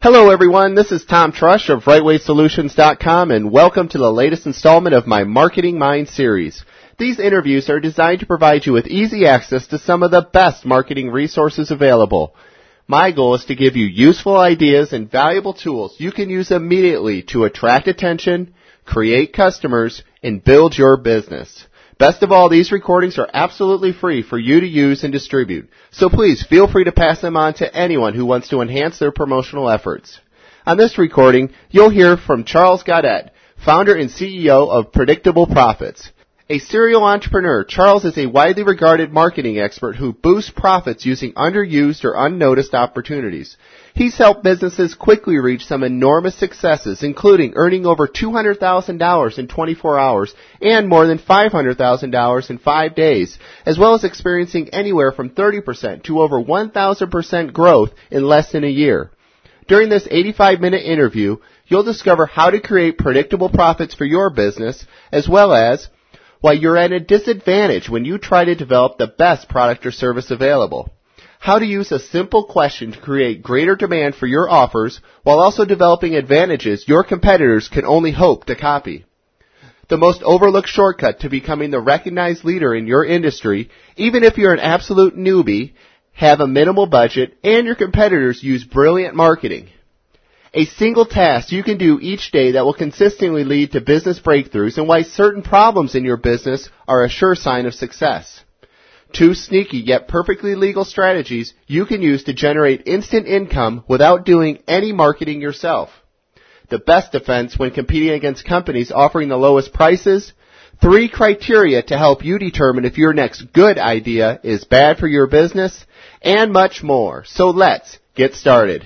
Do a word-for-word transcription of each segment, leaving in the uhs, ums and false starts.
Hello everyone, this is Tom Trush of Right Way Solutions dot com and welcome to the latest installment of my Marketing Mind series. These interviews are designed to provide you with easy access to some of the best marketing resources available. My goal is to give you useful ideas and valuable tools you can use immediately to attract attention, create customers, and build your business. Best of all, these recordings are absolutely free for you to use and distribute, so please feel free to pass them on to anyone who wants to enhance their promotional efforts. On this recording, you'll hear from Charles Godet, founder and C E O of Predictable Profits. A serial entrepreneur, Charles is a widely regarded marketing expert who boosts profits using underused or unnoticed opportunities. He's helped businesses quickly reach some enormous successes, including earning over two hundred thousand dollars in twenty-four hours and more than five hundred thousand dollars in five days, as well as experiencing anywhere from thirty percent to over one thousand percent growth in less than a year. During this eighty-five minute interview, you'll discover how to create predictable profits for your business, as well as why you're at a disadvantage when you try to develop the best product or service available. How to use a simple question to create greater demand for your offers while also developing advantages your competitors can only hope to copy. The most overlooked shortcut to becoming the recognized leader in your industry, even if you're an absolute newbie, have a minimal budget, and your competitors use brilliant marketing. A single task you can do each day that will consistently lead to business breakthroughs and why certain problems in your business are a sure sign of success. Two sneaky yet perfectly legal strategies you can use to generate instant income without doing any marketing yourself. The best defense when competing against companies offering the lowest prices. Three criteria to help you determine if your next good idea is bad for your business, and much more. So let's get started.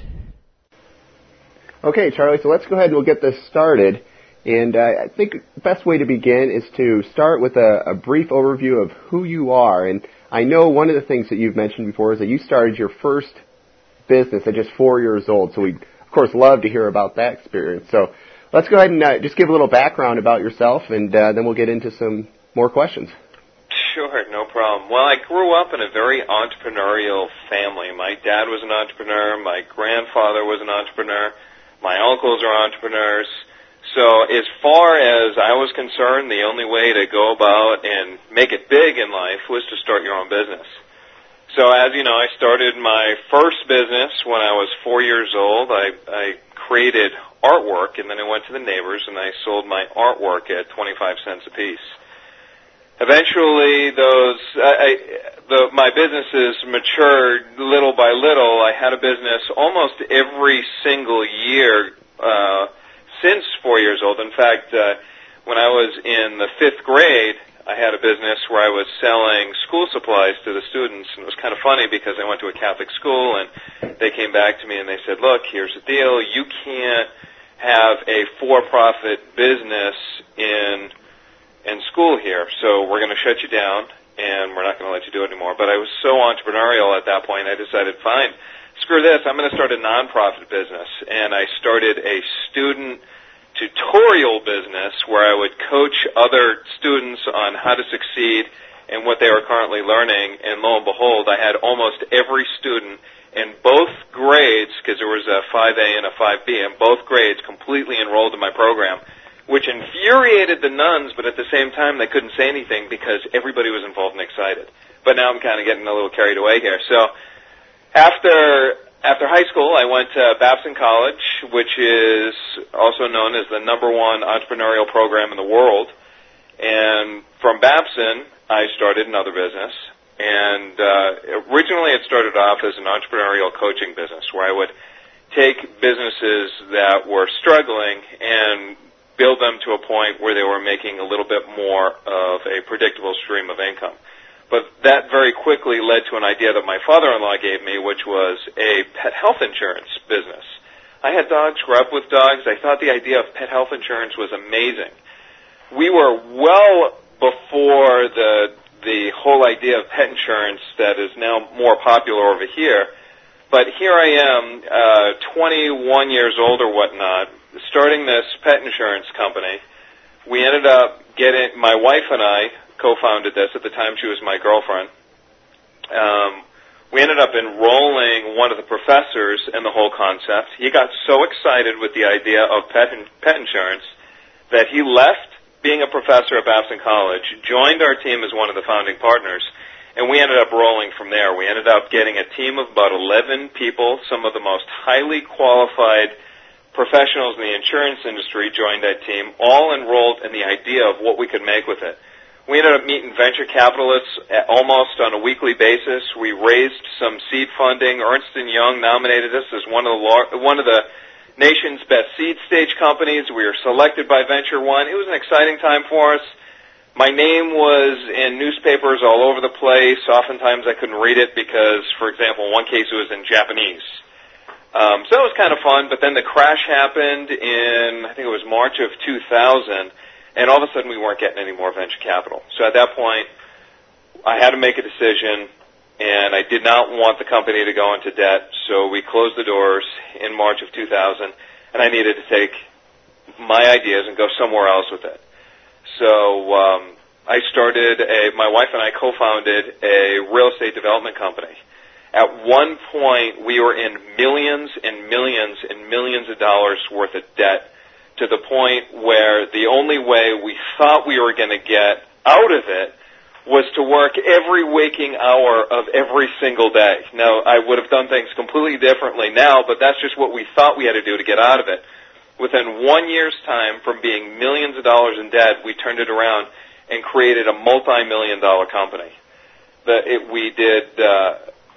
Okay, Charlie, so let's go ahead and we'll get this started. And uh, I think the best way to begin is to start with a, a brief overview of who you are. And I know one of the things that you've mentioned before is that you started your first business at just four years old. So we'd, of course, love to hear about that experience. So let's go ahead and uh, just give a little background about yourself, and uh, then we'll get into some more questions. Sure, no problem. Well, I grew up in a very entrepreneurial family. My dad was an entrepreneur. My grandfather was an entrepreneur. My uncles are entrepreneurs. So as far as I was concerned, the only way to go about and make it big in life was to start your own business. So as you know, I started my first business when I was four years old. I, I created artwork, and then I went to the neighbors and I sold my artwork at twenty-five cents a piece. Eventually, those I, I, the, my businesses matured little by little. I had a business almost every single year uh, since four years old. In fact, uh, when I was in the fifth grade, I had a business where I was selling school supplies to the students, and it was kind of funny because I went to a Catholic school, and they came back to me and they said, "Look, here's the deal. You can't have a for-profit business in in school here, so we're going to shut you down, and we're not going to let you do it anymore." But I was so entrepreneurial at that point, I decided, fine, screw this, I'm going to start a nonprofit business. And I started a student tutorial business where I would coach other students on how to succeed in what they were currently learning, and lo and behold, I had almost every student in both grades, because there was a five A and a five B, in both grades completely enrolled in my program, which infuriated the nuns, but at the same time they couldn't say anything because everybody was involved and excited. But now I'm kind of getting a little carried away here. So after after high school, I went to Babson College, which is also known as the number one entrepreneurial program in the world. And from Babson, I started another business. And uh, originally it started off as an entrepreneurial coaching business where I would take businesses that were struggling and build them to a point where they were making a little bit more of a predictable stream of income. But that very quickly led to an idea that my father-in-law gave me, which was a pet health insurance business. I had dogs, grew up with dogs. I thought the idea of pet health insurance was amazing. We were well before the the whole idea of pet insurance that is now more popular over here. But here I am, uh, twenty-one years old or whatnot, starting this pet insurance company. We ended up getting, my wife and I co-founded this. At the time, she was my girlfriend. Um, we ended up enrolling one of the professors in the whole concept. He got so excited with the idea of pet, in, pet insurance that he left being a professor at Babson College, joined our team as one of the founding partners, and we ended up rolling from there. We ended up getting a team of about eleven people, some of the most highly qualified professionals in the insurance industry joined that team, all enrolled in the idea of what we could make with it. We ended up meeting venture capitalists almost on a weekly basis. We raised some seed funding. Ernst and Young nominated us as one of the lar- one of the nation's best seed stage companies. We were selected by Venture One. It was an exciting time for us. My name was in newspapers all over the place. Oftentimes I couldn't read it because, for example, in one case it was in Japanese. Um, so it was kind of fun, but then the crash happened in, I think it was March of two thousand. And all of a sudden, we weren't getting any more venture capital. So at that point, I had to make a decision, and I did not want the company to go into debt. So we closed the doors in March of two thousand, and I needed to take my ideas and go somewhere else with it. So um, I started a. My wife and I co-founded a real estate development company. At one point, we were in millions and millions and millions of dollars worth of debt, to the point where the only way we thought we were going to get out of it was to work every waking hour of every single day. Now, I would have done things completely differently now, but that's just what we thought we had to do to get out of it. Within one year's time, from being millions of dollars in debt, we turned it around and created a multi-million dollar company. The, it, we did, uh,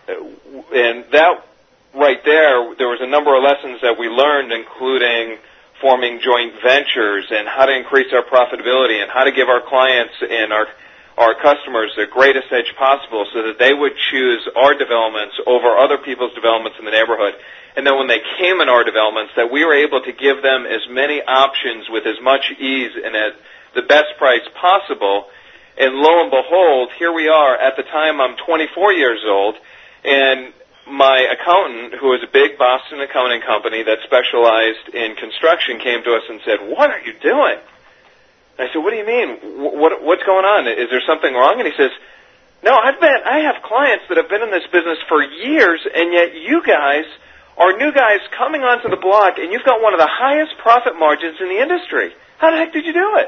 and that right there, there was a number of lessons that we learned, including forming joint ventures and how to increase our profitability and how to give our clients and our our customers the greatest edge possible so that they would choose our developments over other people's developments in the neighborhood. And then when they came in our developments, that we were able to give them as many options with as much ease and at the best price possible. And lo and behold, here we are. At the time, I'm twenty-four years old, and my accountant, who is a big Boston accounting company that specialized in construction, came to us and said, "What are you doing?" And I said, "What do you mean? What, what's going on? Is there something wrong?" And he says, "No, I've been, I have clients that have been in this business for years, and yet you guys are new guys coming onto the block, and you've got one of the highest profit margins in the industry. How the heck did you do it?"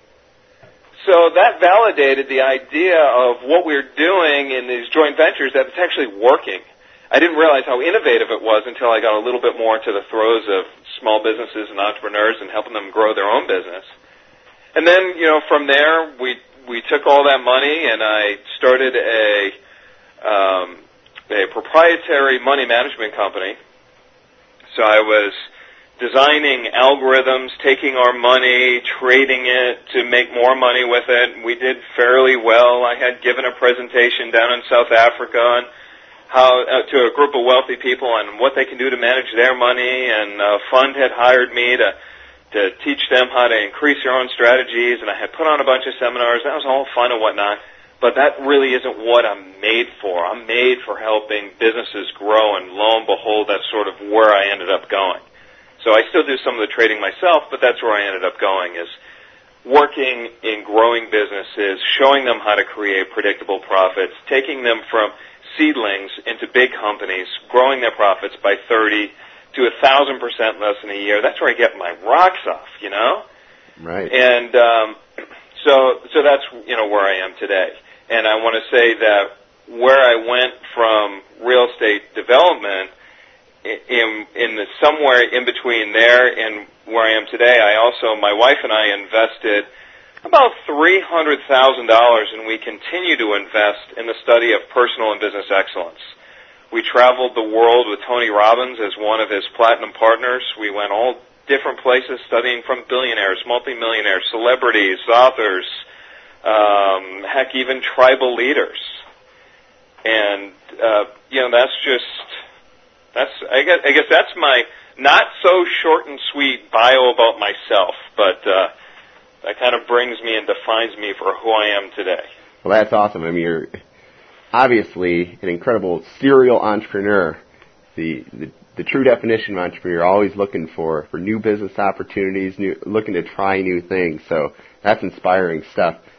So that validated the idea of what we're doing in these joint ventures, that it's actually working. I didn't realize how innovative it was until I got a little bit more into the throes of small businesses and entrepreneurs and helping them grow their own business. And then, you know, from there, we we took all that money and I started a um, a proprietary money management company. So I was designing algorithms, taking our money, trading it to make more money with it. We did fairly well. I had given a presentation down in South Africa on how uh, to a group of wealthy people and what they can do to manage their money, and a fund had hired me to to teach them how to increase their own strategies, and I had put on a bunch of seminars. That was all fun and whatnot, but that really isn't what I'm made for. I'm made for helping businesses grow, and lo and behold, that's sort of where I ended up going. So I still do some of the trading myself, but that's where I ended up going, is working in growing businesses, showing them how to create predictable profits, taking them from seedlings into big companies, growing their profits by thirty to a thousand percent less in a year. That's where I get my rocks off, you know? Right. And um, so so that's, you know, where I am today. And I want to say that where I went from real estate development in in the somewhere in between there and where I am today, I also, my wife and I invested about three hundred thousand dollars, and we continue to invest in the study of personal and business excellence. We traveled the world with Tony Robbins as one of his platinum partners. We went all different places studying from billionaires, multimillionaires, celebrities, authors, um, heck, even tribal leaders. And, uh, you know, that's just, that's, I guess, I guess that's my not so short and sweet bio about myself, but, uh, that kind of brings me and defines me for who I am today. Well, that's awesome. I mean, you're obviously an incredible serial entrepreneur. The, the the true definition of entrepreneur, always looking for, for new business opportunities, new, looking to try new things. So that's inspiring stuff.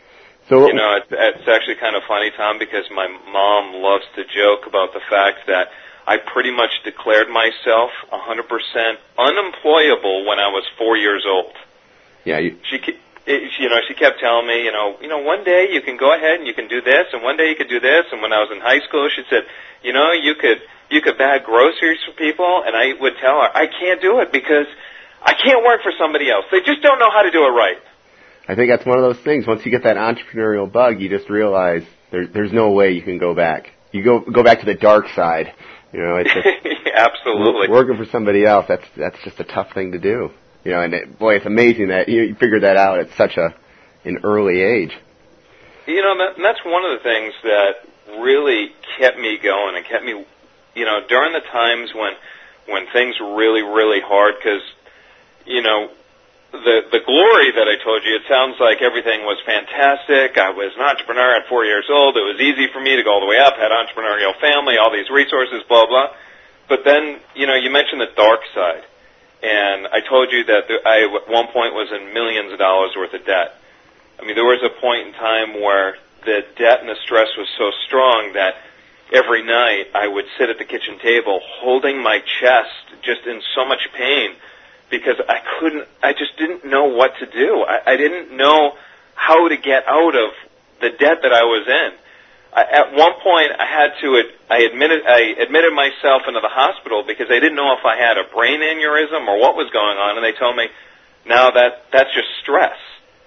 So, you know, it, it's actually kind of funny, Tom, because my mom loves to joke about the fact that I pretty much declared myself one hundred percent unemployable when I was four years old. Yeah, you... She, it, you know, she kept telling me, you know, you know, one day you can go ahead and you can do this, and one day you could do this. And when I was in high school, she said, you know, you could you could bag groceries for people, and I would tell her, I can't do it because I can't work for somebody else. They just don't know how to do it right. I think that's one of those things. Once you get that entrepreneurial bug, you just realize there, there's no way you can go back. You go go back to the dark side. You know, it's just, absolutely working for somebody else. That's that's just a tough thing to do. You know, and it, boy, it's amazing that you, you figured that out at such a an early age. You know, that, that's one of the things that really kept me going and kept me, you know, during the times when when things were really really hard. Because, you know, the the glory that I told you, it sounds like everything was fantastic. I was an entrepreneur at four years old. It was easy for me to go all the way up, had an entrepreneurial family, all these resources, blah, blah. But then, you know, you mentioned the dark side. And I told you that I, at one point, was in millions of dollars worth of debt. I mean, there was a point in time where the debt and the stress was so strong that every night I would sit at the kitchen table holding my chest just in so much pain, because I couldn't, I just didn't know what to do. I, I didn't know how to get out of the debt that I was in. I, at one point, I had to, I admitted, I admitted myself into the hospital because they didn't know if I had a brain aneurysm or what was going on, and they told me, no, that, that's just stress.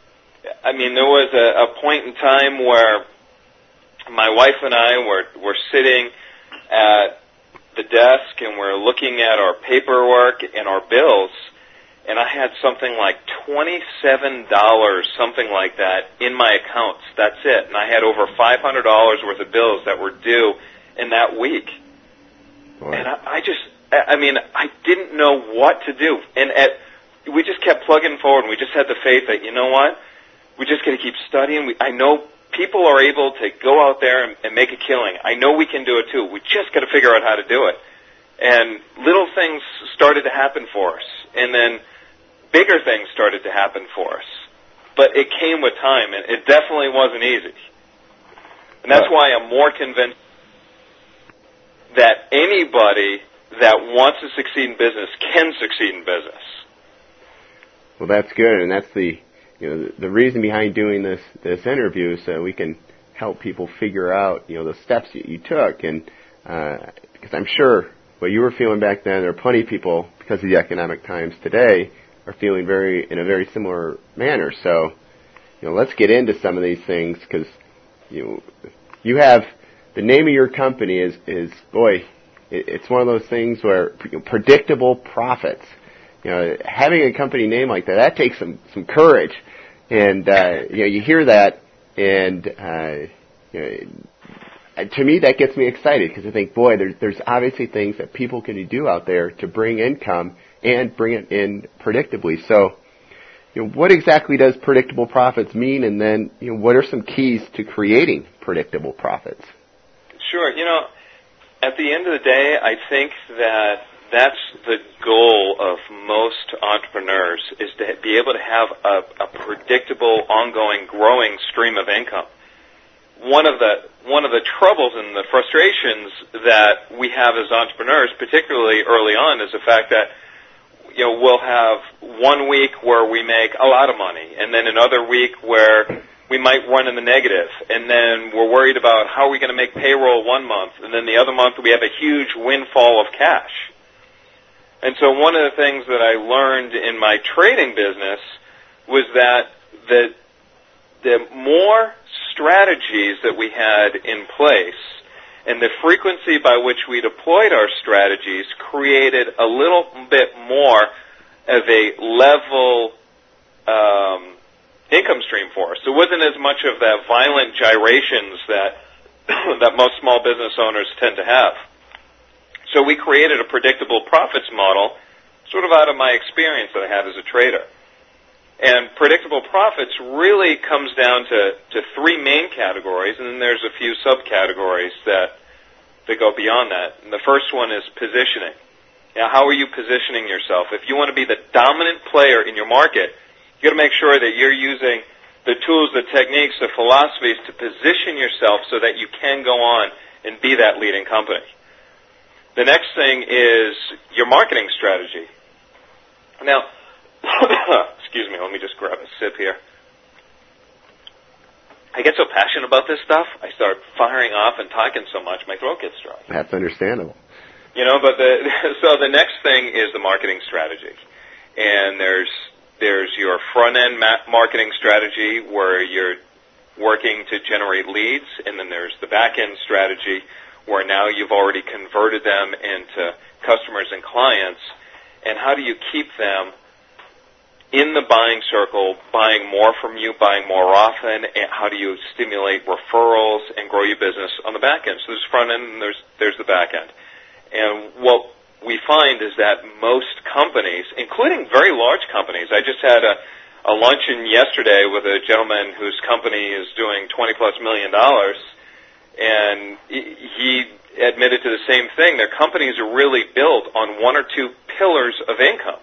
I mean, there was a, a point in time where my wife and I were, were sitting at the desk and we're looking at our paperwork and our bills, and I had something like twenty-seven dollars, something like that, in my accounts. That's it. And I had over five hundred dollars worth of bills that were due in that week. Boy. And I, I just, I mean, I didn't know what to do. And at, we just kept plugging forward, and we just had the faith that, you know what, we just got to keep studying. We, I know people are able to go out there and, and make a killing. I know we can do it too. We just got to figure out how to do it. And little things started to happen for us. And then bigger things started to happen for us. But it came with time, and it definitely wasn't easy. And that's why I'm more convinced that anybody that wants to succeed in business can succeed in business. Well, that's good, and that's the you know the, the reason behind doing this this interview, so we can help people figure out you know the steps that you took, and uh, because I'm sure what you were feeling back then, there are plenty of people, because of the economic times today, are feeling very in a very similar manner. So, you know, let's get into some of these things, because you know, you have the name of your company is is boy, it, it's one of those things where you know, predictable profits. You know, having a company name like that, that takes some some courage, and uh, you know, you hear that, and uh, you know, to me, that gets me excited, because I think, boy, there's there's obviously things that people can do out there to bring income and bring it in predictably. So, you know, what exactly does predictable profits mean, and then, you know, what are some keys to creating predictable profits? Sure. You know, at the end of the day, I think that that's the goal of most entrepreneurs, is to be able to have a, a predictable, ongoing, growing stream of income. One of the one of the troubles and the frustrations that we have as entrepreneurs, particularly early on, is the fact that you know, we'll have one week where we make a lot of money, and then another week where we might run in the negative, and then we're worried about how are we going to make payroll one month, and then the other month we have a huge windfall of cash. And so one of the things that I learned in my trading business was that the, the more strategies that we had in place and the frequency by which we deployed our strategies created a little bit more of a level um, income stream for us. It wasn't as much of that violent gyrations that that most small business owners tend to have. So we created a predictable profits model sort of out of my experience that I had as a trader. And predictable profits really comes down to, to three main categories, and then there's a few subcategories that, that go beyond that. And the first one is positioning. Now, how are you positioning yourself? If you want to be the dominant player in your market, you got to make sure that you're using the tools, the techniques, the philosophies to position yourself so that you can go on and be that leading company. The next thing is your marketing strategy. Now, excuse me, let me just grab a sip here. I get so passionate about this stuff, I start firing off and talking so much, my throat gets dry. That's understandable. You know, but the so the next thing is the marketing strategy. And there's there's your front-end ma- marketing strategy where you're working to generate leads, and then there's the back-end strategy where now you've already converted them into customers and clients, and how do you keep them in the buying circle, buying more from you, buying more often, and how do you stimulate referrals and grow your business on the back end? So there's front end and there's there's the back end. And what we find is that most companies, including very large companies, I just had a, a luncheon yesterday with a gentleman whose company is doing twenty plus million dollars, and he admitted to the same thing. Their companies are really built on one or two pillars of income.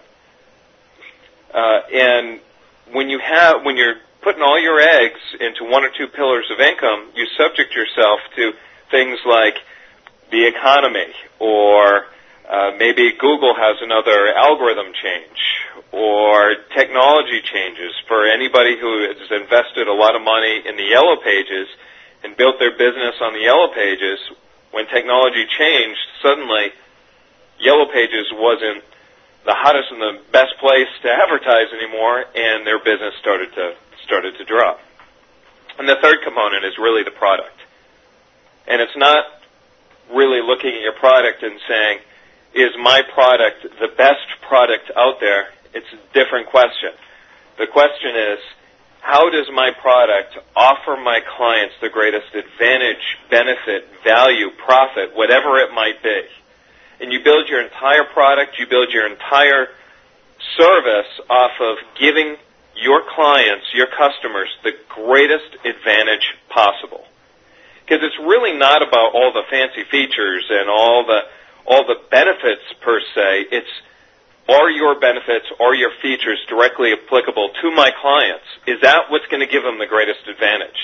Uh, and when you have, when you're putting all your eggs into one or two pillars of income, you subject yourself to things like the economy, or uh, maybe Google has another algorithm change, or technology changes. For anybody who has invested a lot of money in the Yellow Pages and built their business on the Yellow Pages, when technology changed, suddenly Yellow Pages wasn't the hottest and the best place to advertise anymore, and their business started to started to drop. And the third component is really the product. And it's not really looking at your product and saying, is my product the best product out there? It's a different question. The question is, how does my product offer my clients the greatest advantage, benefit, value, profit, whatever it might be? And you build your entire product, you build your entire service off of giving your clients, your customers, the greatest advantage possible. Because it's really not about all the fancy features and all the all the benefits per se. It's, are your benefits, are your features directly applicable to my clients? Is that what's going to give them the greatest advantage?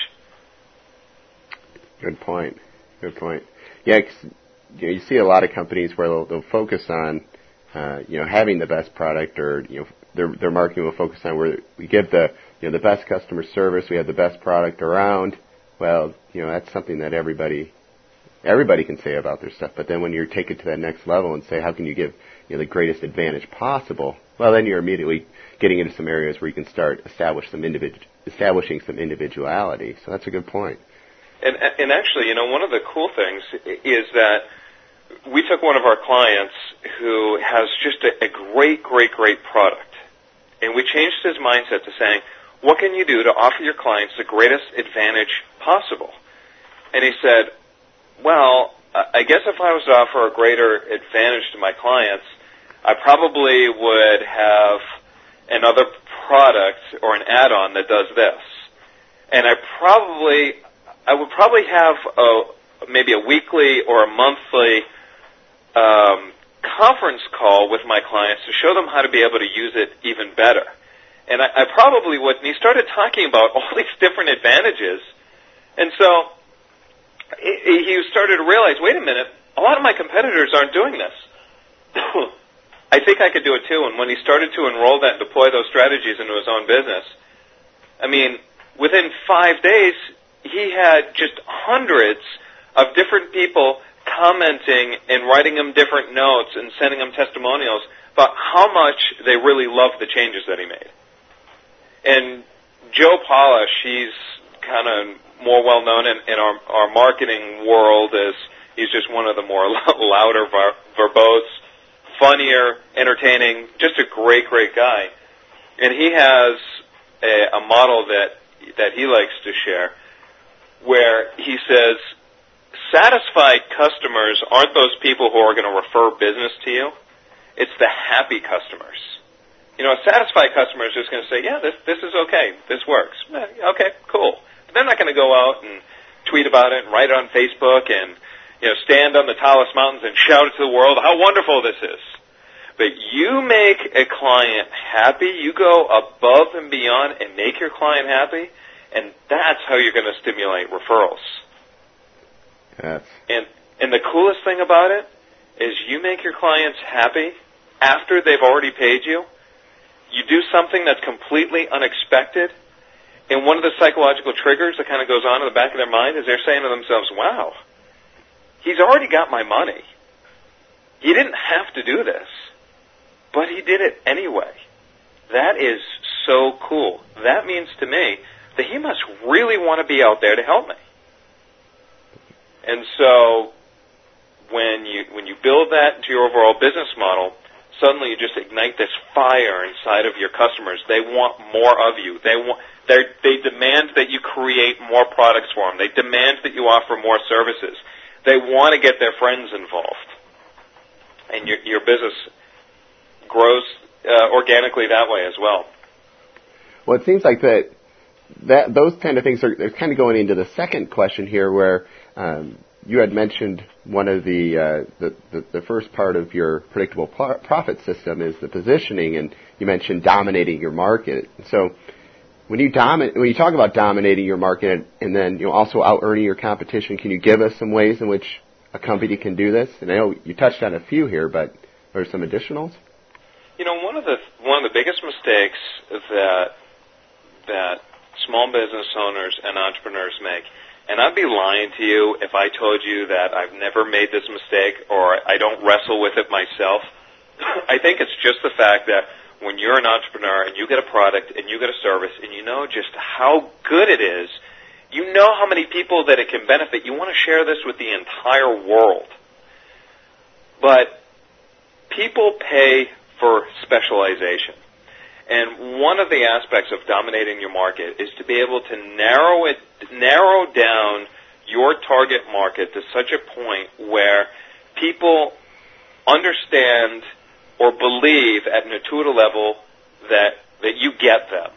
Good point. Good point. Yeah, 'cause you know, you see a lot of companies where they'll, they'll focus on, uh, you know, having the best product, or you know, their their marketing will focus on where we give the you know the best customer service, we have the best product around. Well, you know, that's something that everybody everybody can say about their stuff. But then when you take it to that next level and say, how can you give you know the greatest advantage possible? Well, then you're immediately getting into some areas where you can start establish some individu- establishing some individuality. So that's a good point. And and actually, you know, one of the cool things is that we took one of our clients who has just a, a great, great, great product, and we changed his mindset to saying, what can you do to offer your clients the greatest advantage possible? And he said, well, I guess if I was to offer a greater advantage to my clients, I probably would have another product or an add-on that does this. And I probably, I would probably have a, maybe a weekly or a monthly Um, conference call with my clients to show them how to be able to use it even better. And I, I probably would, and he started talking about all these different advantages. And so he, he started to realize, wait a minute, a lot of my competitors aren't doing this. I think I could do it too. And when he started to enroll that and deploy those strategies into his own business, I mean, within five days, he had just hundreds of different people commenting and writing them different notes and sending them testimonials about how much they really loved the changes that he made. And Joe Polish, he's kind of more well known in, in our, our marketing world as he's just one of the more louder, verbose, funnier, entertaining, just a great, great guy. And he has a, a model that that he likes to share where he says, satisfied customers aren't those people who are going to refer business to you. It's the happy customers. You know, a satisfied customer is just going to say, yeah, this this is okay. This works. Okay, cool. But they're not going to go out and tweet about it and write it on Facebook and, you know, stand on the tallest mountains and shout it to the world how wonderful this is. But you make a client happy, you go above and beyond and make your client happy, And that's how you're going to stimulate referrals. Yes. And and the coolest thing about it is you make your clients happy after they've already paid you. You do something that's completely unexpected, and one of the psychological triggers that kind of goes on in the back of their mind is they're saying to themselves, wow, he's already got my money. He didn't have to do this, but he did it anyway. That is so cool. That means to me that he must really want to be out there to help me. And so when you when you build that into your overall business model, suddenly you just ignite this fire inside of your customers. They want more of you. They want they they demand that you create more products for them. They demand that you offer more services. They want to get their friends involved, and your your business grows uh, organically that way as well. Well, it seems like that that those kind of things are they're kind of going into the second question here, where um, you had mentioned one of the, uh, the, the the first part of your predictable pro- profit system is the positioning, and you mentioned dominating your market. So when you domin- when you talk about dominating your market and then you know also out earning your competition, can you give us some ways in which a company can do this? And I know you touched on a few here, but are there some additionals? You know, one of the one of the biggest mistakes that that small business owners and entrepreneurs make, and I'd be lying to you if I told you that I've never made this mistake or I don't wrestle with it myself. I think it's just the fact that when you're an entrepreneur and you get a product and you get a service and you know just how good it is, you know how many people that it can benefit, you want to share this with the entire world. But people pay for specialization. And one of the aspects of dominating your market is to be able to narrow it, narrow down your target market to such a point where people understand or believe at an intuitive level that that you get them.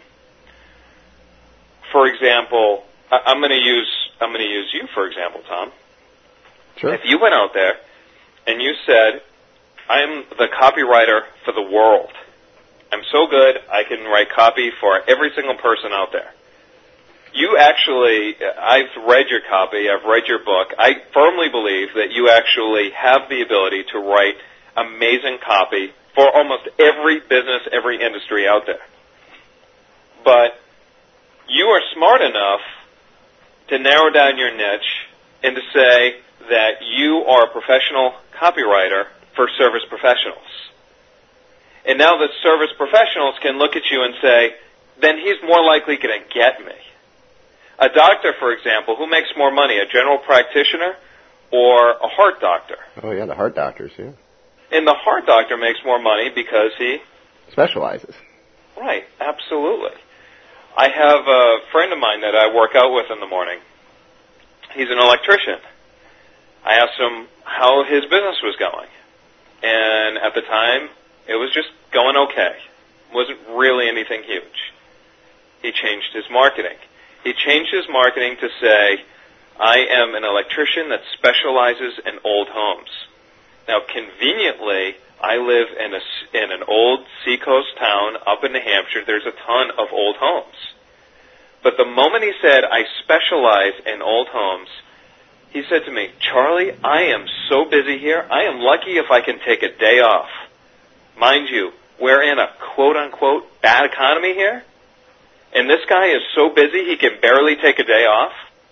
For example, I'm going to use I'm going to use you for example, Tom. Sure. If you went out there and you said, "I'm the copywriter for the world. I'm so good, I can write copy for every single person out there." You actually, I've read your copy, I've read your book. I firmly believe that you actually have the ability to write amazing copy for almost every business, every industry out there. But you are smart enough to narrow down your niche and to say that you are a professional copywriter for service professionals. And now the service professionals can look at you and say, then he's more likely going to get me. A doctor, for example, who makes more money, a general practitioner or a heart doctor? Oh, yeah, the heart doctors, yeah. And the heart doctor makes more money because he specializes. Right, absolutely. I have a friend of mine that I work out with in the morning. He's an electrician. I asked him how his business was going. And at the time, it was just going okay. It wasn't really anything huge. He changed his marketing. He changed his marketing to say, I am an electrician that specializes in old homes. Now, conveniently, I live in a, in an old seacoast town up in New Hampshire. There's a ton of old homes. But the moment he said, I specialize in old homes, he said to me, Charlie, I am so busy here, I am lucky if I can take a day off. Mind you, we're in a quote-unquote bad economy here, and this guy is so busy he can barely take a day off.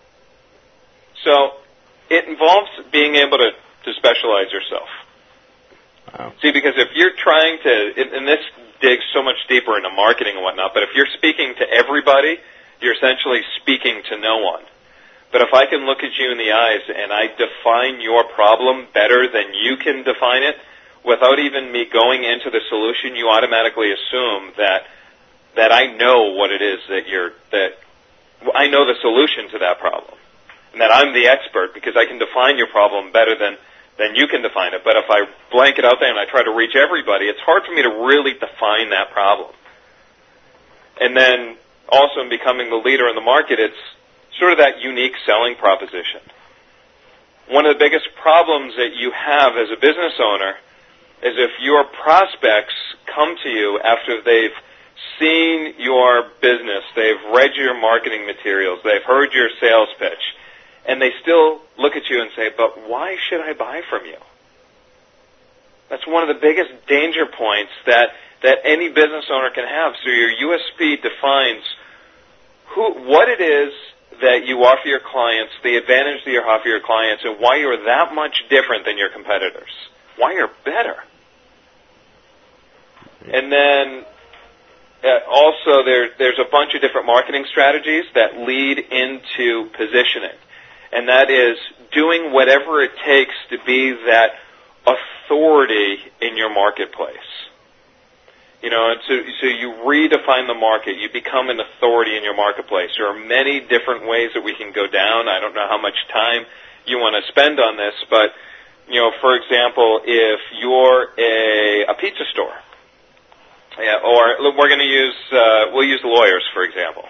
So it involves being able to, to specialize yourself. Wow. See, because if you're trying to, and this digs so much deeper into marketing and whatnot, but if you're speaking to everybody, you're essentially speaking to no one. But if I can look at you in the eyes and I define your problem better than you can define it, without even me going into the solution, you automatically assume that that I know what it is that you're, that I know the solution to that problem. And that I'm the expert because I can define your problem better than, than you can define it. But if I blank it out there and I try to reach everybody, it's hard for me to really define that problem. And then also in becoming the leader in the market, it's sort of that unique selling proposition. One of the biggest problems that you have as a business owner is if your prospects come to you after they've seen your business, they've read your marketing materials, they've heard your sales pitch, and they still look at you and say, but why should I buy from you? That's one of the biggest danger points that, that any business owner can have. So your U S P defines who, what it is that you offer your clients, the advantage that you offer your clients, and why you're that much different than your competitors, why you're better. And then uh, also there, there's a bunch of different marketing strategies that lead into positioning, and that is doing whatever it takes to be that authority in your marketplace. You know, and so, so you redefine the market. You become an authority in your marketplace. There are many different ways that we can go down. I don't know how much time you want to spend on this, but, you know, for example, if you're a, a pizza store, yeah, or we're going to use, uh, we'll use lawyers, for example.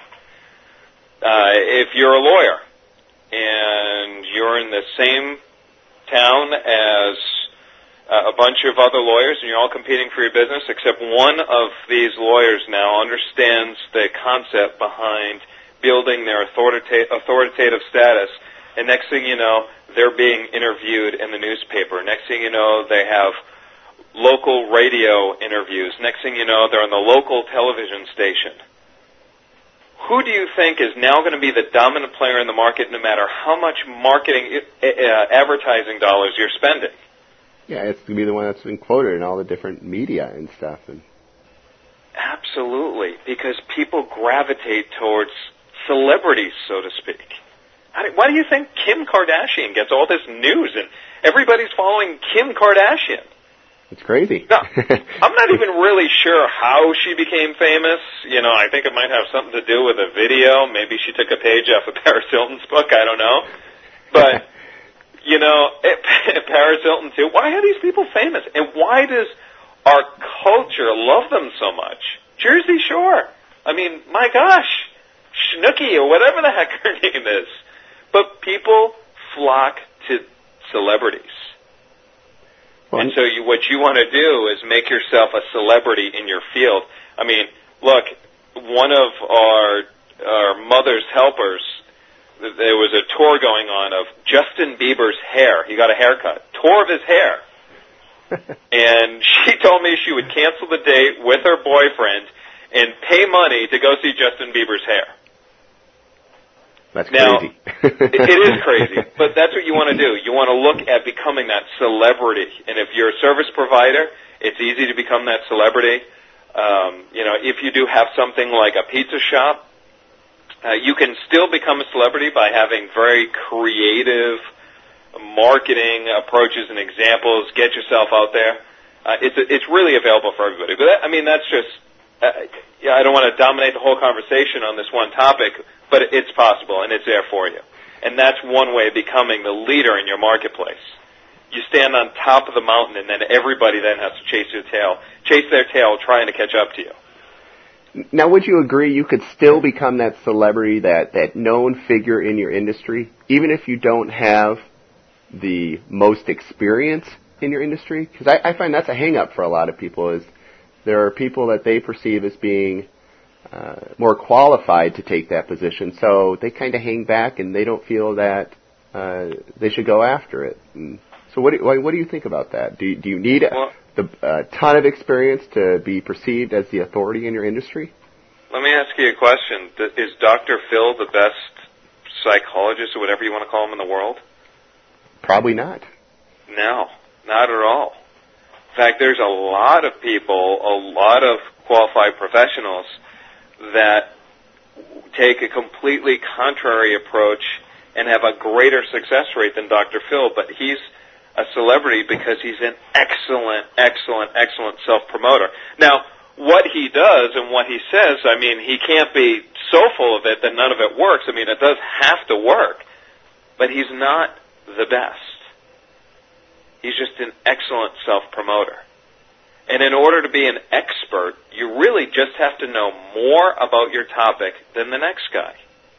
Uh, if you're a lawyer and you're in the same town as Uh, a bunch of other lawyers, and you're all competing for your business, except one of these lawyers now understands the concept behind building their authorita- authoritative status, and next thing you know, they're being interviewed in the newspaper. Next thing you know, they have local radio interviews. Next thing you know, they're on the local television station. Who do you think is now going to be the dominant player in the market no matter how much marketing, uh, advertising dollars you're spending? Yeah, it's going to be the one that's been quoted in all the different media and stuff. And absolutely, because people gravitate towards celebrities, so to speak. How do, why do you think Kim Kardashian gets all this news and everybody's following Kim Kardashian? It's crazy. Now, I'm not even really sure how she became famous. You know, I think it might have something to do with a video. Maybe she took a page off of Paris Hilton's book. I don't know. But you know, Paris Hilton too. Why are these people famous? And why does our culture love them so much? Jersey Shore. I mean, my gosh, Snooki or whatever the heck her name is. But people flock to celebrities. Well, and so you, what you want to do is make yourself a celebrity in your field. I mean, look, one of our, our mother's helpers, there was a tour going on of Justin Bieber's hair. He got a haircut. Tour of his hair. And she told me she would cancel the date with her boyfriend and pay money to go see Justin Bieber's hair. That's now, crazy. It is crazy, but that's what you want to do. You want to look at becoming that celebrity. And if you're a service provider, it's easy to become that celebrity. Um, you know, if you do have something like a pizza shop, Uh, you can still become a celebrity by having very creative marketing approaches and examples. Get yourself out there. Uh, it's it's really available for everybody. But that, I mean, that's just. Uh, yeah, I don't want to dominate the whole conversation on this one topic, but it's possible and it's there for you. And that's one way of becoming the leader in your marketplace. You stand on top of the mountain, and then everybody then has to chase your tail, chase their tail, trying to catch up to you. Now, would you agree you could still become that celebrity, that, that known figure in your industry, even if you don't have the most experience in your industry? Because I, I find that's a hang-up for a lot of people, is there are people that they perceive as being uh, more qualified to take that position, so they kind of hang back and they don't feel that uh, they should go after it. And so what do, what do you think about that? Do, do you need a... Well, the uh, ton of experience to be perceived as the authority in your industry? Let me ask you a question. Is Doctor Phil the best psychologist or whatever you want to call him in the world? Probably not. No, not at all. In fact, there's a lot of people, a lot of qualified professionals that take a completely contrary approach and have a greater success rate than Doctor Phil, but he's a celebrity because he's an excellent, excellent, excellent self-promoter. Now, what he does and what he says, I mean, he can't be so full of it that none of it works. I mean, it does have to work, but he's not the best. He's just an excellent self-promoter. And in order to be an expert, you really just have to know more about your topic than the next guy.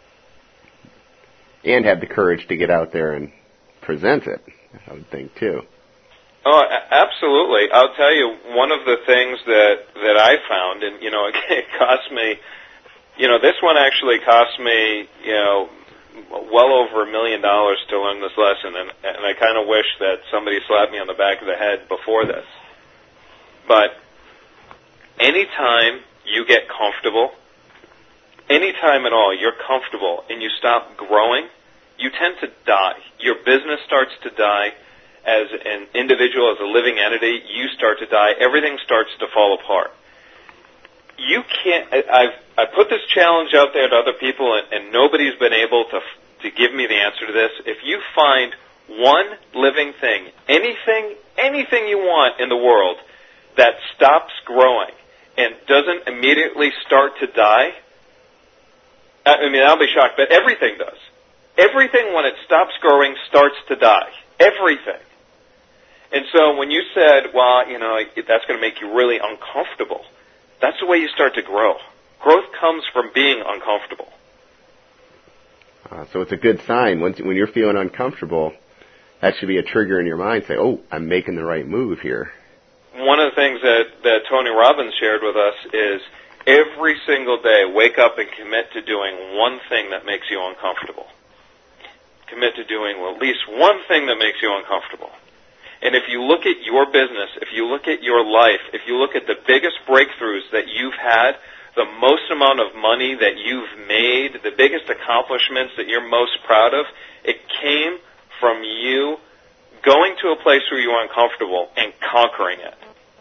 And have the courage to get out there and present it, I would think, too. Oh, absolutely. I'll tell you, one of the things that, that I I found, and, you know, it, it cost me, you know, this one actually cost me, you know, well over a million dollars to learn this lesson, and, and I kind of wish that somebody slapped me on the back of the head before this. But anytime you get comfortable, anytime at all you're comfortable and you stop growing, you tend to die. Your business starts to die. As an individual, as a living entity, you start to die. Everything starts to fall apart. You can't. I've I put this challenge out there to other people, and, and nobody's been able to to give me the answer to this. If you find one living thing, anything, anything you want in the world that stops growing and doesn't immediately start to die, I mean, I'll be shocked, but everything does. Everything, when it stops growing, starts to die. Everything. And so when you said, well, you know, that's going to make you really uncomfortable, that's the way you start to grow. Growth comes from being uncomfortable. Uh, so it's a good sign. When, when you're feeling uncomfortable, that should be a trigger in your mind. Say, oh, I'm making the right move here. One of the things that, that Tony Robbins shared with us is every single day, wake up and commit to doing one thing that makes you uncomfortable. Commit to doing at least one thing that makes you uncomfortable. And if you look at your business, if you look at your life, if you look at the biggest breakthroughs that you've had, the most amount of money that you've made, the biggest accomplishments that you're most proud of, it came from you going to a place where you were uncomfortable and conquering it.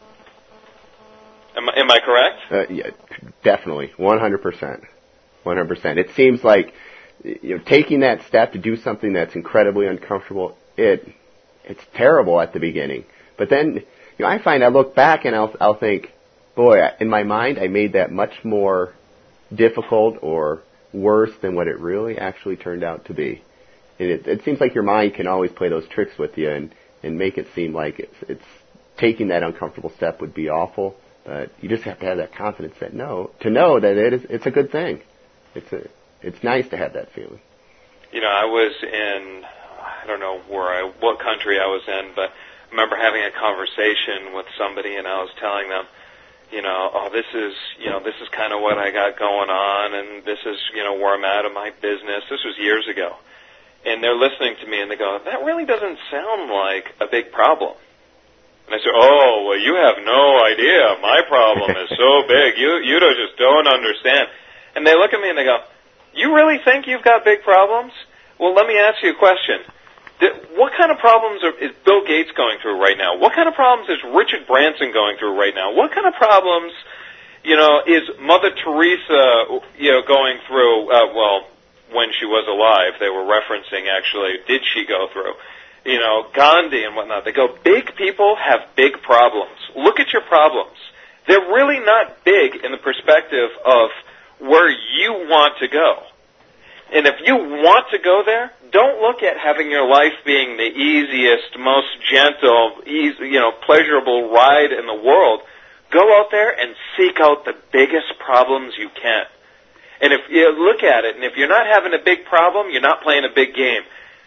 Am, am I correct? Uh, yeah, definitely, one hundred percent. one hundred percent. It seems like, you know, taking that step to do something that's incredibly uncomfortable, it it's terrible at the beginning. But then, you know, I find I look back and I'll I'll think, boy, in my mind I made that much more difficult or worse than what it really actually turned out to be. And it, it seems like your mind can always play those tricks with you and, and make it seem like it's, it's taking that uncomfortable step would be awful. But you just have to have that confidence that no, to know that it is it's a good thing. It's a it's nice to have that feeling. You know, I was in, I don't know where I, what country I was in, but I remember having a conversation with somebody, and I was telling them, you know, oh, this is, you know, this is kind of what I got going on, and this is, you know, where I'm at in my business. This was years ago. And they're listening to me, and they go, that really doesn't sound like a big problem. And I said, oh, well, you have no idea. My problem is so big. You, you don't, just don't understand. And they look at me and they go, you really think you've got big problems? Well, let me ask you a question. What kind of problems are, is Bill Gates going through right now? What kind of problems is Richard Branson going through right now? What kind of problems, you know, is Mother Teresa, you know, going through, uh, well, when she was alive, they were referencing actually, did she go through? You know, Gandhi and whatnot. They go, big people have big problems. Look at your problems. They're really not big in the perspective of where you want to go. And if you want to go there, don't look at having your life being the easiest, most gentle, easy, you know, pleasurable ride in the world. Go out there and seek out the biggest problems you can. And if you look at it, and if you're not having a big problem, you're not playing a big game.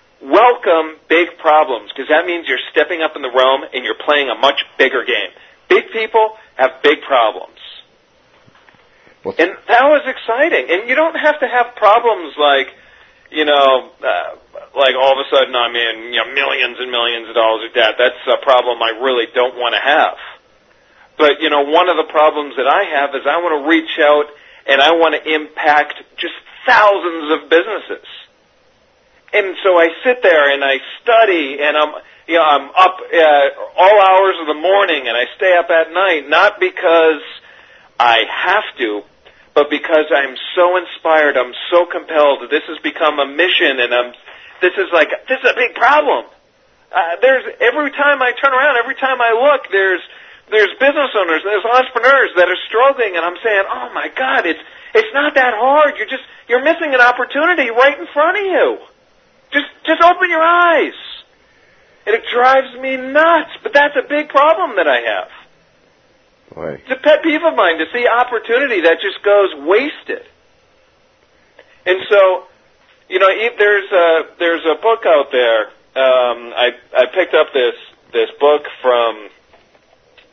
Welcome big problems, because that means you're stepping up in the realm and you're playing a much bigger game. Big people have big problems. Well, and that was exciting. And you don't have to have problems like, you know, uh, like all of a sudden I'm in, you know, millions and millions of dollars of debt. That's a problem I really don't want to have. But, you know, one of the problems that I have is I want to reach out and I want to impact just thousands of businesses. And so I sit there and I study, and I'm, you know, I'm up uh, all hours of the morning, and I stay up at night, not because I have to, but because I'm so inspired, I'm so compelled. This has become a mission, and I'm. This is like this is a big problem. Uh, there's every time I turn around, every time I look, there's there's business owners, there's entrepreneurs that are struggling, and I'm saying, oh my God, it's it's not that hard. You're just you're missing an opportunity right in front of you. Just just open your eyes. And it drives me nuts, but that's a big problem that I have. Boy. It's a pet peeve of mine to see opportunity that just goes wasted. And so, you know, there's a there's a book out there. Um, I I picked up this this book from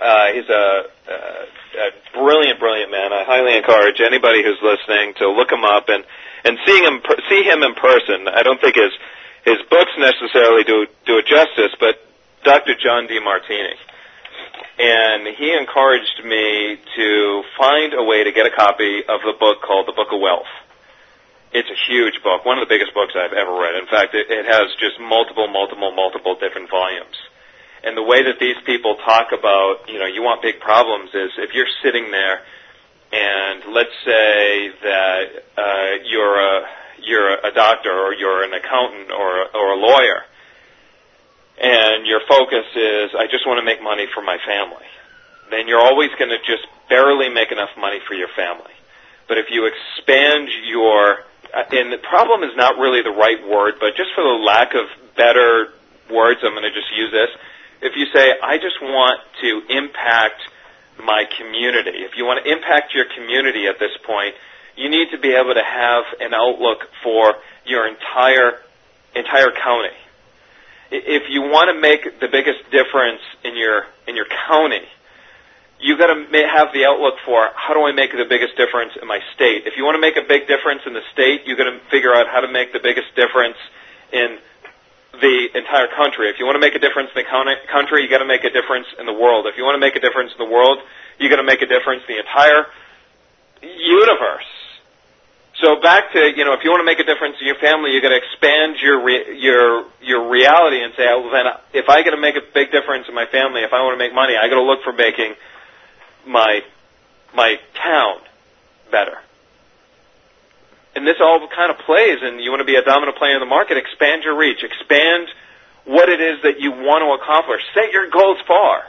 Uh, he's a, a, a brilliant, brilliant man. I highly encourage anybody who's listening to look him up and, and seeing him, see him in person. I don't think his his books necessarily do do it justice, but Doctor John Demartini. And he encouraged me to find a way to get a copy of the book called The Book of Wealth. It's a huge book, one of the biggest books I've ever read. In fact, it, it has just multiple, multiple, multiple different volumes. And the way that these people talk about, you know, you want big problems is if you're sitting there and let's say that uh, you're a you're a doctor or you're an accountant or or a lawyer, and your focus is I just want to make money for my family, then you're always going to just barely make enough money for your family. But if you expand your and the problem is not really the right word, but just for the lack of better words, I'm going to just use this. If you say, I just want to impact my community, if you want to impact your community at this point, you need to be able to have an outlook for your entire entire county. If you want to make the biggest difference in your in your county, you got to have the outlook for how do I make the biggest difference in my state. If you want to make a big difference in the state, you got to figure out how to make the biggest difference in the entire country. If you want to make a difference in the country, you got to make a difference in the world. If you want to make a difference in the world, you got to make a difference in the entire universe. So back to, you know, if you want to make a difference in your family, you got to expand your re- your your reality and say, well, then if I got to make a big difference in my family, if I want to make money, I got to look for making my my town better. And this all kind of plays, and you want to be a dominant player in the market, expand your reach, expand what it is that you want to accomplish. Set your goals far.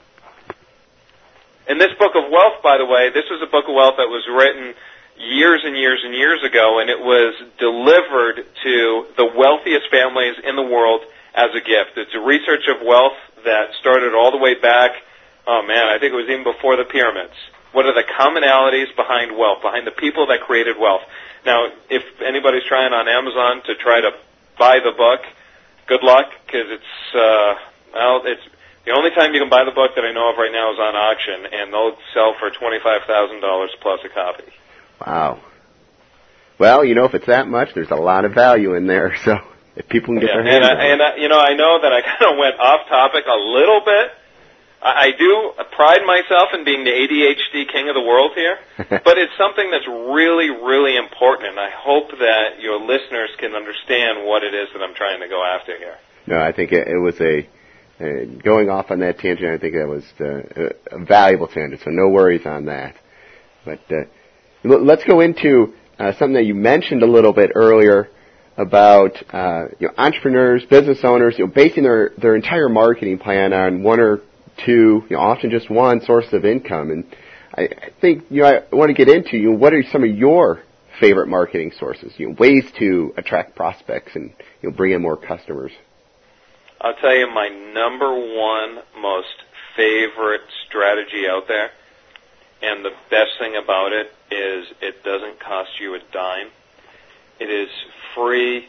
And this Book of Wealth, by the way, this was a Book of Wealth that was written years and years and years ago, and it was delivered to the wealthiest families in the world as a gift. It's a research of wealth that started all the way back, oh man, I think it was even before the pyramids. What are the commonalities behind wealth, behind the people that created wealth? Now, if anybody's trying on Amazon to try to buy the book, good luck, because it's, uh, well, it's the only time you can buy the book that I know of right now is on auction, and they'll sell for twenty-five thousand dollars plus a copy. Wow. Well, you know, if it's that much, there's a lot of value in there, so if people can get yeah, their hands and, on it. And, I, you know, I know that I kind of went off topic a little bit. I do pride myself in being the A D H D king of the world here, but it's something that's really, really important, and I hope that your listeners can understand what it is that I'm trying to go after here. No, I think it, it was a, uh, going off on that tangent, I think that was uh, a valuable tangent, so no worries on that. But uh, l- let's go into uh, something that you mentioned a little bit earlier about uh, you know, entrepreneurs, business owners, you know, basing their, their entire marketing plan on one or two, you know, often just one source of income. And I, I think, you know, I want to get into, you know, what are some of your favorite marketing sources, you know, ways to attract prospects and, you know, bring in more customers? I'll tell you my number one most favorite strategy out there, and the best thing about it is it doesn't cost you a dime. It is free.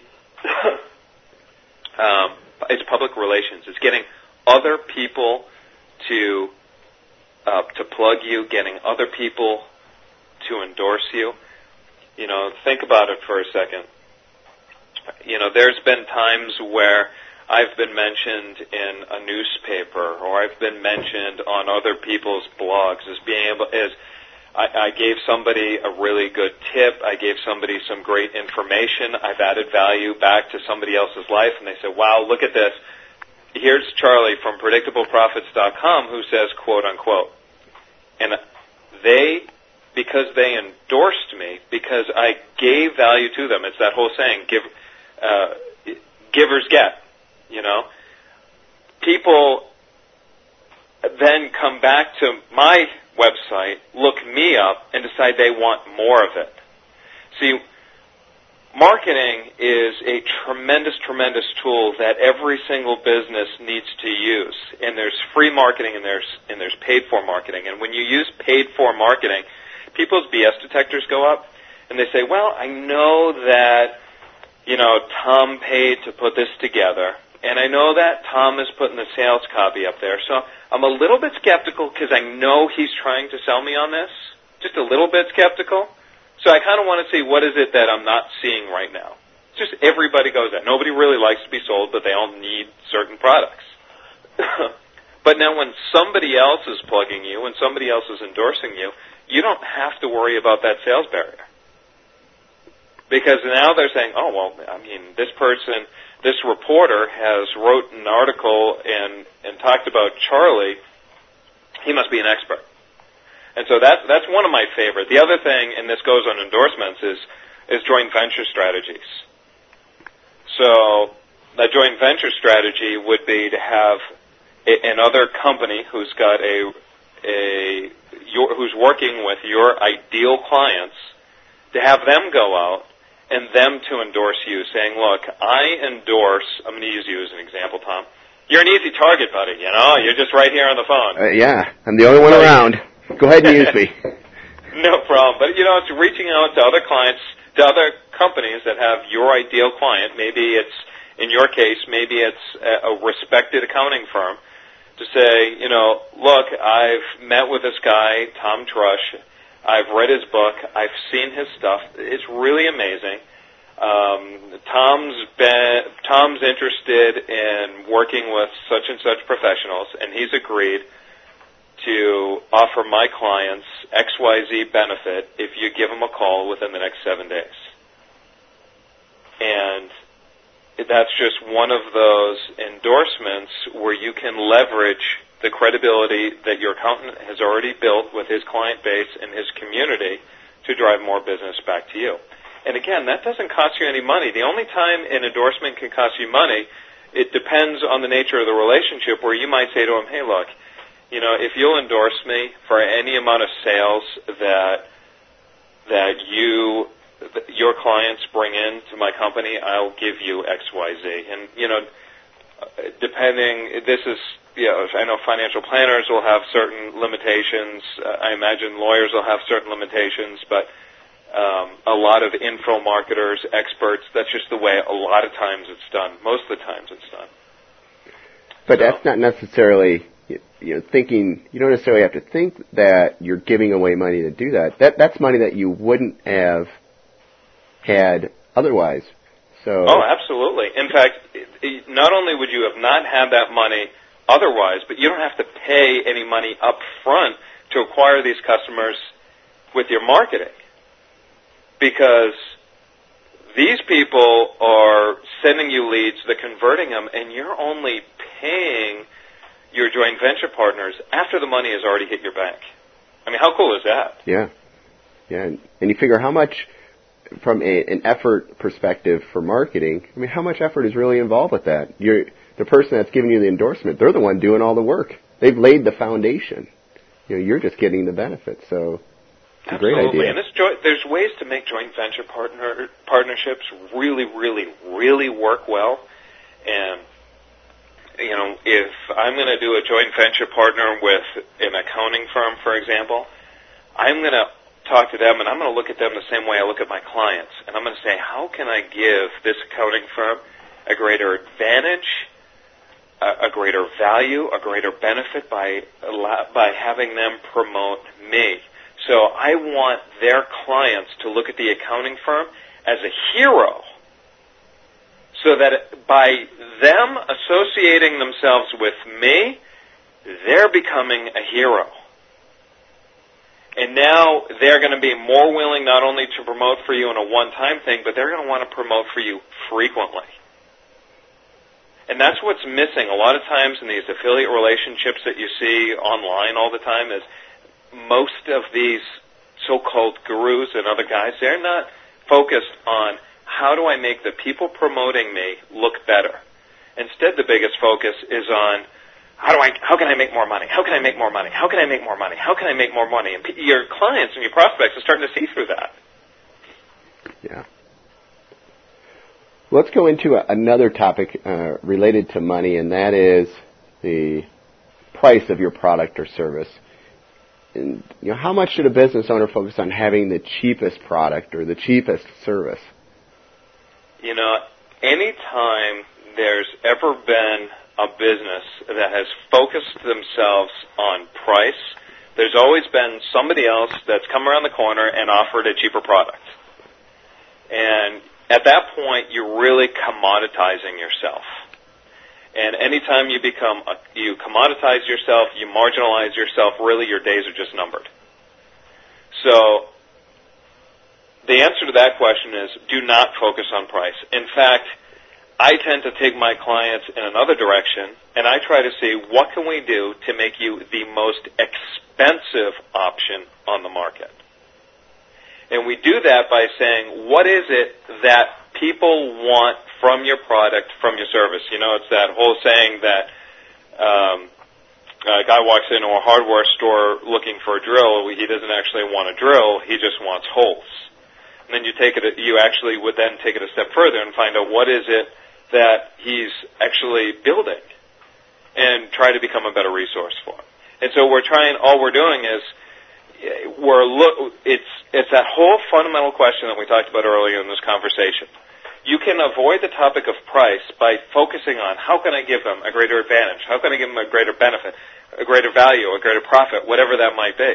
um, it's public relations. It's getting other people to uh, to plug you, getting other people to endorse you. You know, think about it for a second. You know, there's been times where I've been mentioned in a newspaper, or I've been mentioned on other people's blogs as being able, as I, I gave somebody a really good tip, I gave somebody some great information, I've added value back to somebody else's life, and they say, wow, look at this. Here's Charlie from predictable profits dot com who says, quote, unquote. And they, because they endorsed me, because I gave value to them, it's that whole saying, give, uh, givers get, you know. People then come back to my website, look me up, and decide they want more of it. See, marketing is a tremendous, tremendous tool that every single business needs to use. And there's free marketing and there's and there's paid-for marketing. And when you use paid-for marketing, people's B S detectors go up, and they say, well, I know that, you know, Tom paid to put this together, and I know that Tom is putting the sales copy up there, so I'm a little bit skeptical because I know he's trying to sell me on this, just a little bit skeptical. So I kind of want to see what is it that I'm not seeing right now. Just everybody goes there. Nobody really likes to be sold, but they all need certain products. But now when somebody else is plugging you, when somebody else is endorsing you, you don't have to worry about that sales barrier. Because now they're saying, oh, well, I mean, this person, this reporter has wrote an article and, and talked about Charlie. He must be an expert. And so that's, that's one of my favorite. The other thing, and this goes on endorsements, is, is joint venture strategies. So a joint venture strategy would be to have a, another company who's got a, a your, who's working with your ideal clients, to have them go out and them to endorse you, saying, look, I endorse, I'm going to use you as an example, Tom. You're an easy target, buddy, you know? You're just right here on the phone. Uh, yeah, I'm the only one around. Go ahead and use me. No problem. But, you know, it's reaching out to other clients, to other companies that have your ideal client. Maybe it's, in your case, maybe it's a, a respected accounting firm, to say, you know, look, I've met with this guy, Tom Trush. I've read his book. I've seen his stuff. It's really amazing. Um, Tom's been, Tom's interested in working with such and such professionals, and he's agreed to offer my clients X Y Z benefit if you give him a call within the next seven days. And that's just one of those endorsements where you can leverage the credibility that your accountant has already built with his client base and his community to drive more business back to you. And again, that doesn't cost you any money. The only time an endorsement can cost you money, it depends on the nature of the relationship, where you might say to him, hey, look, you know, if you'll endorse me for any amount of sales that that you that your clients bring in to my company, I'll give you X Y Z. And, you know, depending, this is, you know, I know financial planners will have certain limitations. Uh, I imagine lawyers will have certain limitations, but um, a lot of info marketers, experts, that's just the way a lot of times it's done. Most of the times it's done. But so, that's not necessarily, you know, thinking, you don't necessarily have to think that you're giving away money to do that. That that's money that you wouldn't have had otherwise. So. Oh, absolutely. In fact, not only would you have not had that money otherwise, but you don't have to pay any money up front to acquire these customers with your marketing. Because these people are sending you leads, they're converting them, and you're only paying your joint venture partners after the money has already hit your bank. I mean, how cool is that? Yeah. Yeah, and, and you figure how much, from a, an effort perspective for marketing, I mean, how much effort is really involved with that? You're, the person that's giving you the endorsement, they're the one doing all the work. They've laid the foundation. You know, you're just getting the benefit. So it's a Absolutely. great idea. And it's jo- there's ways to make joint venture partner partnerships really, really, really work well. And, you know, if I'm going to do a joint venture partner with an accounting firm, for example, I'm going to talk to them, and I'm going to look at them the same way I look at my clients. And I'm going to say, how can I give this accounting firm a greater advantage, a, a greater value, a greater benefit by by having them promote me? So I want their clients to look at the accounting firm as a hero, so that by them associating themselves with me, they're becoming a hero. And now they're going to be more willing not only to promote for you in a one-time thing, but they're going to want to promote for you frequently. And that's what's missing a lot of times in these affiliate relationships that you see online all the time, is most of these so-called gurus and other guys, they're not focused on how do I make the people promoting me look better. Instead, the biggest focus is on How do I? How can I make more money? How can I make more money? How can I make more money? How can I make more money? And p- your clients and your prospects are starting to see through that. Yeah. Let's go into a, another topic uh, related to money, and that is the price of your product or service. And, you know, how much should a business owner focus on having the cheapest product or the cheapest service? You know, anytime there's ever been a business that has focused themselves on price, there's always been somebody else that's come around the corner and offered a cheaper product. And at that point, you're really commoditizing yourself. And anytime you become, a, you commoditize yourself, you marginalize yourself, really your days are just numbered. So the answer to that question is do not focus on price. In fact, I tend to take my clients in another direction, and I try to see what can we do to make you the most expensive option on the market. And we do that by saying, what is it that people want from your product, from your service? You know, it's that whole saying that um, a guy walks into a hardware store looking for a drill. He doesn't actually want a drill. He just wants holes. And then you take it. You actually would then take it a step further and find out what is it that he's actually building and try to become a better resource for him. And so we're trying, all we're doing is we're look, it's, it's that whole fundamental question that we talked about earlier in this conversation. You can avoid the topic of price by focusing on how can I give them a greater advantage, how can I give them a greater benefit, a greater value, a greater profit, whatever that might be.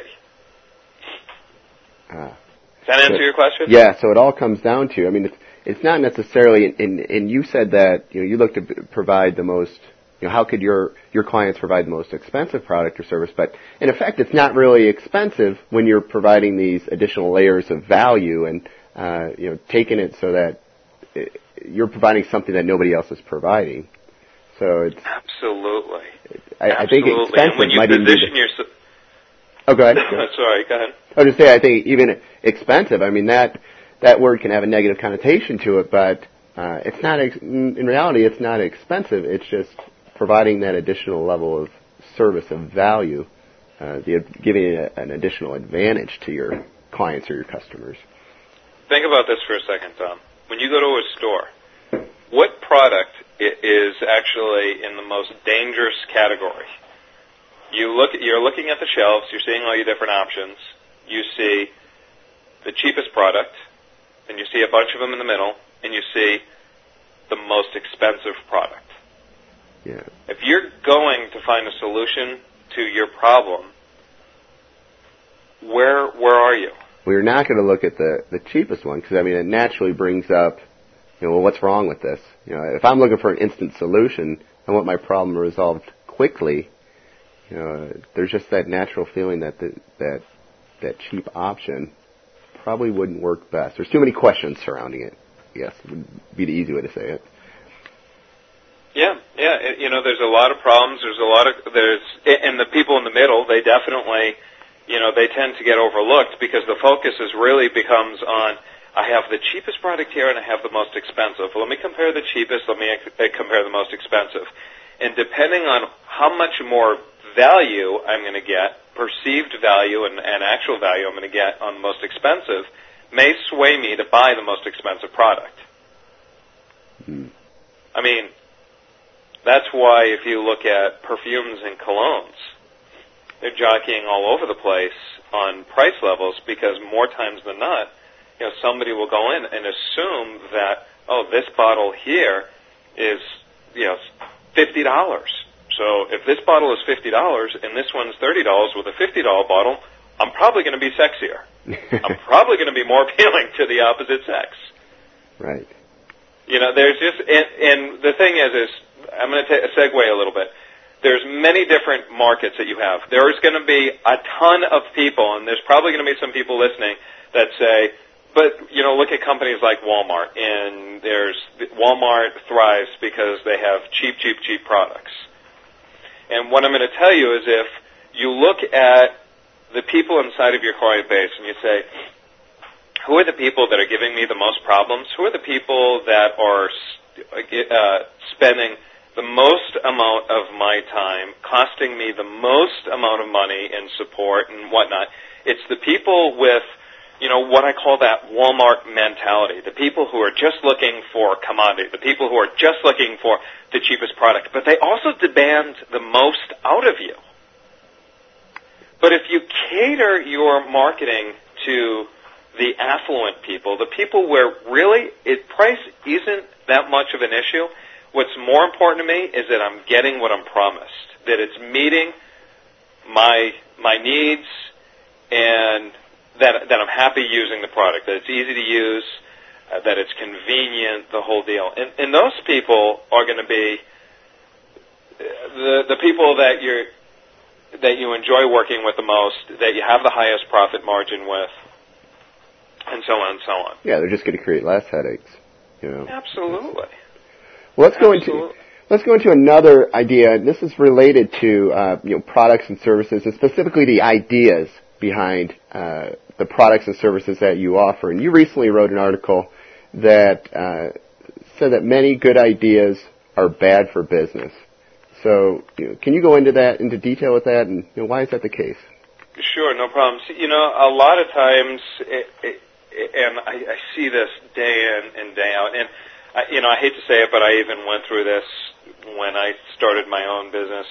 Uh, Does that answer so, your question? Yeah, so it all comes down to, I mean, it's, it's not necessarily, and, and you said that, you know, you look to provide the most, you know, how could your, your clients provide the most expensive product or service, but in effect it's not really expensive when you're providing these additional layers of value and, uh, you know, taking it so that it, you're providing something that nobody else is providing. So it's... Absolutely. I, Absolutely. I think expensive and when you might even position be... yourself... Oh, go ahead. Go ahead. Sorry, go ahead. I was just saying, I think even expensive, I mean, that that word can have a negative connotation to it, but uh, it's not, ex- in reality, it's not expensive. It's just providing that additional level of service, of value, uh, the, giving it a, an additional advantage to your clients or your customers. Think about this for a second, Tom. When you go to a store, what product is actually in the most dangerous category? You look, you're looking at the shelves, you're seeing all your different options, you see the cheapest product, and you see a bunch of them in the middle, and you see the most expensive product. Yeah. If you're going to find a solution to your problem, where where are you? We're not going to look at the, the cheapest one, because, I mean, it naturally brings up, you know, well, what's wrong with this? You know, if I'm looking for an instant solution, I want my problem resolved quickly. You know, there's just that natural feeling that the, that that cheap option probably wouldn't work best. There's too many questions surrounding it. Yes, would be the easy way to say it. Yeah, yeah. It, you know, there's a lot of problems. There's a lot of there's and the people in the middle. They definitely, you know, they tend to get overlooked because the focus is really becomes on. I have the cheapest product here and I have the most expensive. Let me compare the cheapest. Let me compare the most expensive. And depending on how much more value I'm going to get, perceived value and, and actual value I'm going to get on the most expensive, may sway me to buy the most expensive product. Mm. I mean, that's why if you look at perfumes and colognes, they're jockeying all over the place on price levels because more times than not, you know, somebody will go in and assume that, oh, this bottle here is, you know, fifty dollars. So if this bottle is fifty dollars and this one's thirty dollars with a fifty dollars bottle, I'm probably going to be sexier. I'm probably going to be more appealing to the opposite sex. Right. You know, there's just, and, and the thing is, is I'm going to ta- segue a little bit. There's many different markets that you have. There's going to be a ton of people, and there's probably going to be some people listening that say, but, you know, look at companies like Walmart, and there's, Walmart thrives because they have cheap, cheap, cheap products. And what I'm going to tell you is if you look at the people inside of your client base and you say, who are the people that are giving me the most problems? Who are the people that are uh, spending the most amount of my time, costing me the most amount of money in support and whatnot? It's the people with, you know, what I call that Walmart mentality, the people who are just looking for commodity, the people who are just looking for the cheapest product, but they also demand the most out of you. But if you cater your marketing to the affluent people, the people where really it, price isn't that much of an issue, What's more important to me is that I'm getting what I'm promised, that it's meeting my my needs, and that that I'm happy using the product, that it's easy to use, uh, that it's convenient, the whole deal. And, and those people are going to be the the people that you that you enjoy working with the most, that you have the highest profit margin with, and so on and so on. Yeah, they're just going to create less headaches. You know. Absolutely. Well, let's go Absolutely. into let's go into another idea. This is related to uh, you know products and services, and specifically the ideas behind uh, the products and services that you offer. And you recently wrote an article that uh, said that many good ideas are bad for business. So, you know, can you go into that into detail with that, and you know, why is that the case? Sure, no problem. See, you know, a lot of times, it, it, and I, I see this day in and day out, and I, you know, I hate to say it, but I even went through this when I started my own business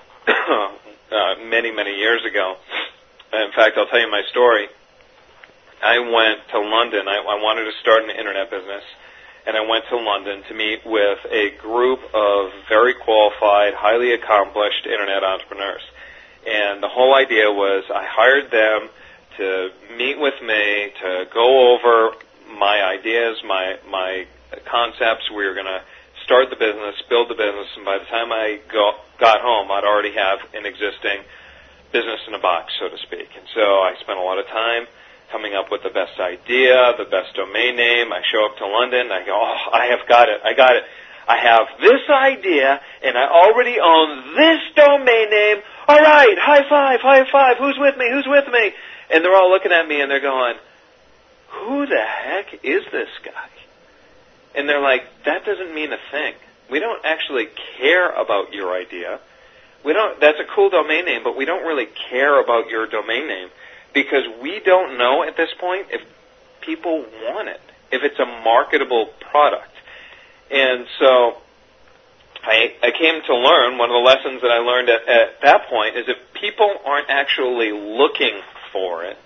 uh, many, many years ago. In fact, I'll tell you my story. I went to London. I, I wanted to start an internet business, and I went to London to meet with a group of very qualified, highly accomplished internet entrepreneurs. And the whole idea was I hired them to meet with me, to go over my ideas, my my concepts. We were going to start the business, build the business, and by the time I go, got home, I'd already have an existing business in a box, so to speak. And so I spent a lot of time coming up with the best idea, the best domain name. I show up to London, I go, oh, I have got it, I got it. I have this idea, and I already own this domain name. All right, high five, high five, who's with me, who's with me? And they're all looking at me, and they're going, who the heck is this guy? And they're like, that doesn't mean a thing. We don't actually care about your idea. We don't. That's a cool domain name, but we don't really care about your domain name because we don't know at this point if people want it, if it's a marketable product. And so I, I came to learn, one of the lessons that I learned at, at that point is if people aren't actually looking for it,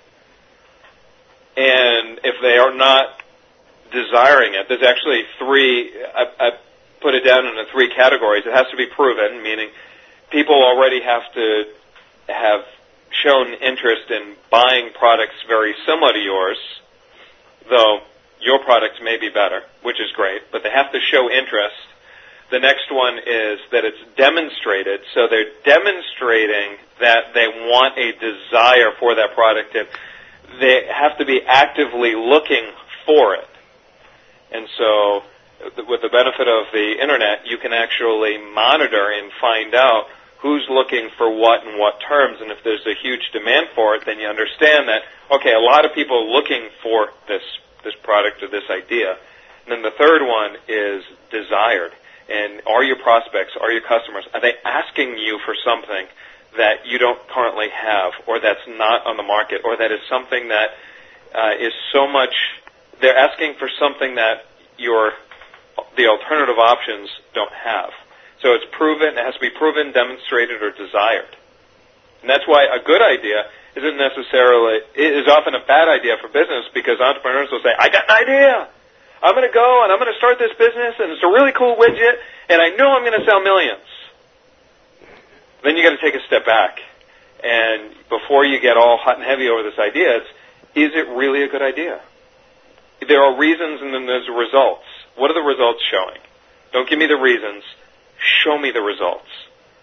and if they are not desiring it, there's actually three, I, I put it down into three categories. It has to be proven, meaning people already have to have shown interest in buying products very similar to yours, though your product may be better, which is great, but they have to show interest. The next one is that it's demonstrated, so they're demonstrating that they want a desire for that product, and they have to be actively looking for it. And so with the benefit of the Internet, you can actually monitor and find out who's looking for what and what terms, and if there's a huge demand for it, then you understand that, okay, a lot of people are looking for this this product or this idea. And then the third one is desired. And are your prospects, are your customers, are they asking you for something that you don't currently have, or that's not on the market, or that is something that uh, is so much, they're asking for something that your the alternative options don't have. So it's proven, it has to be proven, demonstrated, or desired. And that's why a good idea isn't necessarily, it is often a bad idea for business because entrepreneurs will say, I got an idea. I'm going to go and I'm going to start this business and it's a really cool widget and I know I'm going to sell millions. Then you got to take a step back. And before you get all hot and heavy over this idea, it's, is it really a good idea? There are reasons and then there's results. What are the results showing? Don't give me the reasons. Show me the results.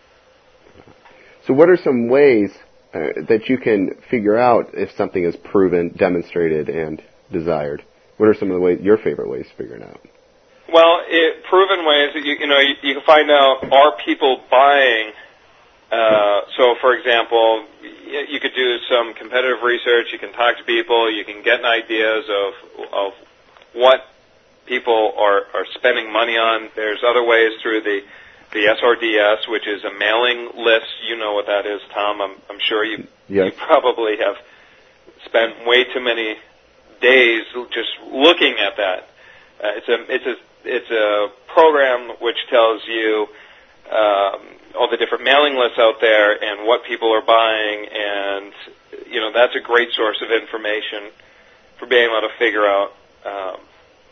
So what are some ways uh, that you can figure out if something is proven, demonstrated, and desired? What are some of the ways, your favorite ways to figure it out? Well, it, proven ways, you, you know, you, you can find out, are people buying? Uh, so, for example, you, you could do some competitive research. You can talk to people. You can get ideas of of what people are, are spending money on. There's other ways through the the S R D S, which is a mailing list. You know what that is, Tom. I'm, I'm sure you yes. you probably have spent way too many days just looking at that. Uh, it's a it's a it's a program which tells you um, all the different mailing lists out there and what people are buying, and you know that's a great source of information for being able to figure out um,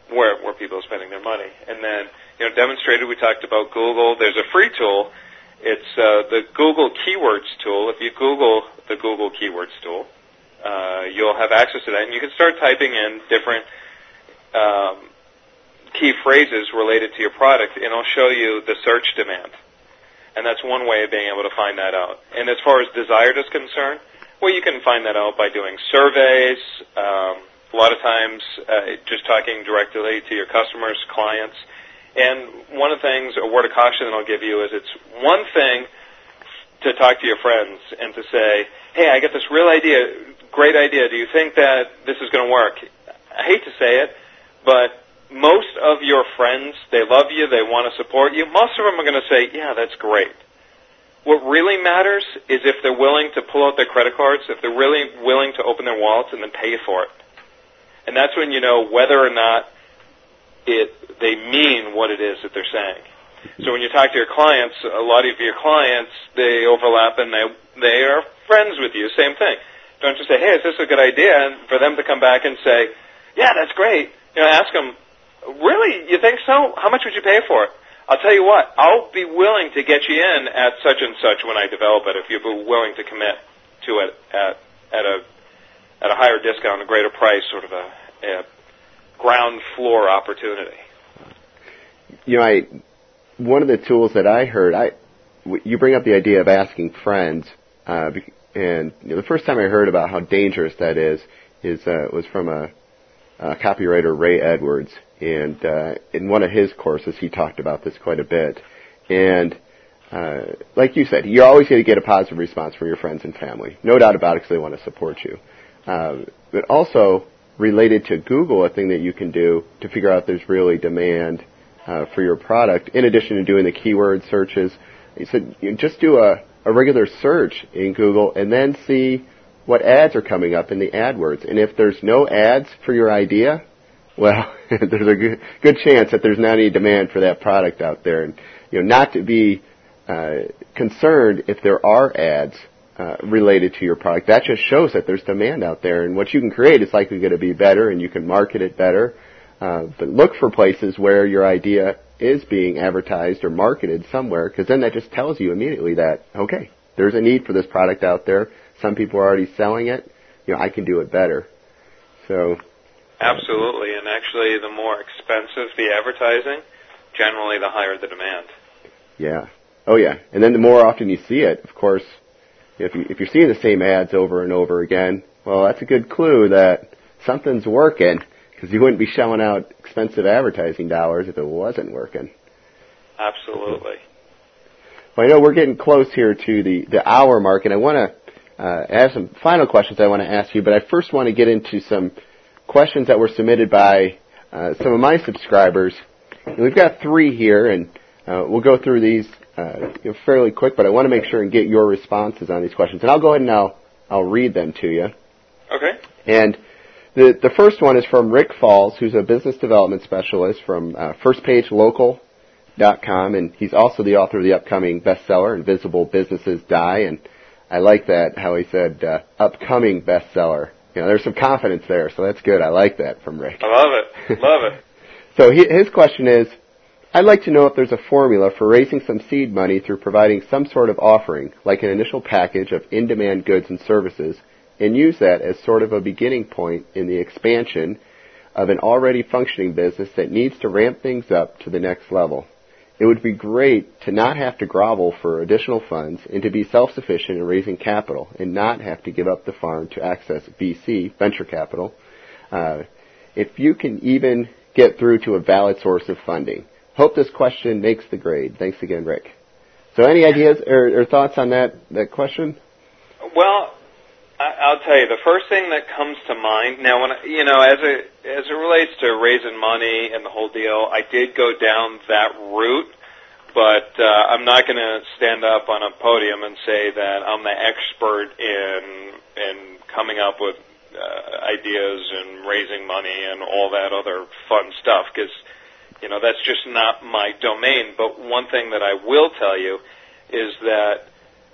where where people are spending their money. And then, you know, demonstrated, we talked about Google. There's a free tool. It's uh, the Google Keywords tool. If you Google the Google Keywords tool, uh, you'll have access to that, and you can start typing in different um, key phrases related to your product, and it'll show you the search demand. And that's one way of being able to find that out. And as far as desired is concerned, well, you can find that out by doing surveys, um, a lot of times uh, just talking directly to your customers, clients. And one of the things, a word of caution that I'll give you is it's one thing to talk to your friends and to say, hey, I got this real idea, great idea. Do you think that this is going to work? I hate to say it, but most of your friends, they love you, they want to support you. Most of them are going to say, yeah, that's great. What really matters is if they're willing to pull out their credit cards, if they're really willing to open their wallets and then pay you for it. And that's when you know whether or not it they mean what it is that they're saying. So when you talk to your clients, a lot of your clients, they overlap and they they are friends with you. Same thing. Don't just say, hey, is this a good idea? And for them to come back and say, yeah, that's great. You know, ask them, really, you think so? How much would you pay for it? I'll tell you what, I'll be willing to get you in at such and such when I develop it if you're willing to commit to it at at a at a higher discount, a greater price, sort of a, a ground floor opportunity. You know, I one of the tools that I heard, I you bring up the idea of asking friends, uh, and you know, the first time I heard about how dangerous that is is uh, was from a, a copywriter, Ray Edwards, and uh, in one of his courses he talked about this quite a bit. And uh, like you said, you're always going to get a positive response from your friends and family, no doubt about it, because they want to support you. Uh, but also related to Google, a thing that you can do to figure out if there's really demand uh, for your product, in addition to doing the keyword searches, he said you just do a, a regular search in Google and then see what ads are coming up in the AdWords. And if there's no ads for your idea, well, there's a good, good chance that there's not any demand for that product out there. And you know, not to be uh, concerned if there are ads Uh, related to your product. That just shows that there's demand out there, and what you can create is likely going to be better, and you can market it better. Uh, but look for places where your idea is being advertised or marketed somewhere, because then that just tells you immediately that, okay, there's a need for this product out there. Some people are already selling it. You know, I can do it better. So, absolutely, and actually, the more expensive the advertising, generally the higher the demand. Yeah. Oh, yeah. And then the more often you see it, of course. If, you, if you're seeing the same ads over and over again, well, that's a good clue that something's working, because you wouldn't be shelling out expensive advertising dollars if it wasn't working. Absolutely. Well, I know we're getting close here to the, the hour mark, and I want to uh, ask some final questions I want to ask you, but I first want to get into some questions that were submitted by uh, some of my subscribers. And we've got three here, and uh, we'll go through these Uh, you know, fairly quick, but I want to make sure and get your responses on these questions. And I'll go ahead and I'll, I'll read them to you. Okay. And the the first one is from Rick Falls, who's a business development specialist from uh, first page local dot com, and he's also the author of the upcoming bestseller, Invisible Businesses Die. And I like that, how he said uh, upcoming bestseller. You know, there's some confidence there, so that's good. I like that from Rick. I love it. Love it. So he, his question is, I'd like to know if there's a formula for raising some seed money through providing some sort of offering, like an initial package of in-demand goods and services, and use that as sort of a beginning point in the expansion of an already functioning business that needs to ramp things up to the next level. It would be great to not have to grovel for additional funds and to be self-sufficient in raising capital and not have to give up the farm to access V C, venture capital, uh, if you can even get through to a valid source of funding. Hope this question makes the grade. Thanks again, Rick. So any ideas or, or thoughts on that, that question? Well, I, I'll tell you, the first thing that comes to mind, now, when I, you know, as it, as it relates to raising money and the whole deal, I did go down that route, but uh, I'm not going to stand up on a podium and say that I'm the expert in, in coming up with uh, ideas and raising money and all that other fun stuff, because you know, that's just not my domain. But one thing that I will tell you is that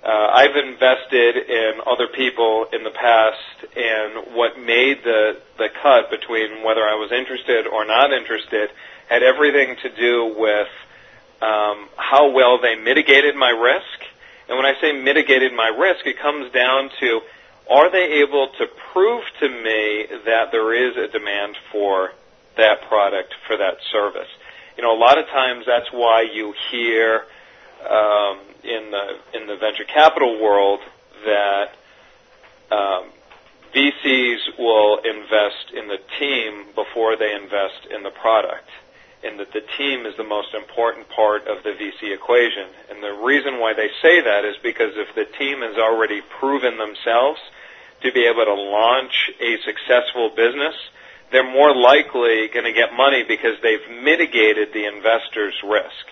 Uh, I've invested in other people in the past, and what made the, the cut between whether I was interested or not interested had everything to do with um, how well they mitigated my risk. And when I say mitigated my risk, it comes down to, are they able to prove to me that there is a demand for that product, for that service? You know, a lot of times that's why you hear um, in the in the venture capital world that um, V Cs will invest in the team before they invest in the product, and that the team is the most important part of the V C equation. And the reason why they say that is because if the team has already proven themselves to be able to launch a successful business, they're more likely going to get money because they've mitigated the investor's risk.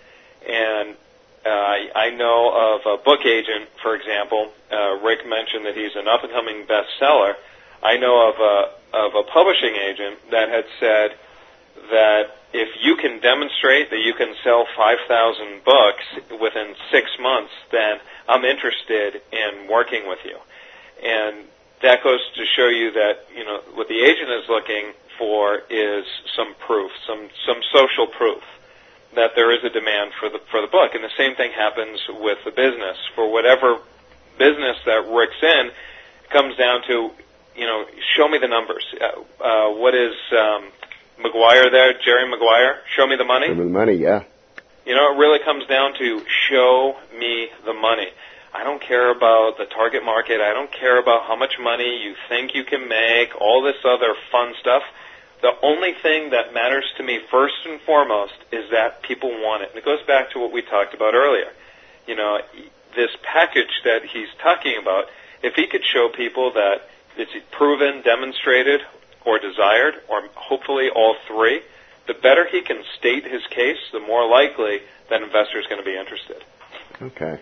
And uh, I know of a book agent, for example. Uh, Rick mentioned that he's an up-and-coming bestseller. I know of a, of a publishing agent that had said that if you can demonstrate that you can sell five thousand books within six months, then I'm interested in working with you. And that goes to show you that, you know, what the agent is looking for is some proof, some some social proof that there is a demand for the for the book. And the same thing happens with the business. For whatever business that Rick's in, it comes down to, you know, show me the numbers. Uh, uh, what is um, McGuire there, Jerry Maguire? Show me the money. Show me the money, yeah. You know, it really comes down to show me the money. I don't care about the target market. I don't care about how much money you think you can make, all this other fun stuff. The only thing that matters to me first and foremost is that people want it. And it goes back to what we talked about earlier. You know, this package that he's talking about, if he could show people that it's proven, demonstrated, or desired, or hopefully all three, the better he can state his case, the more likely that investor is going to be interested. Okay.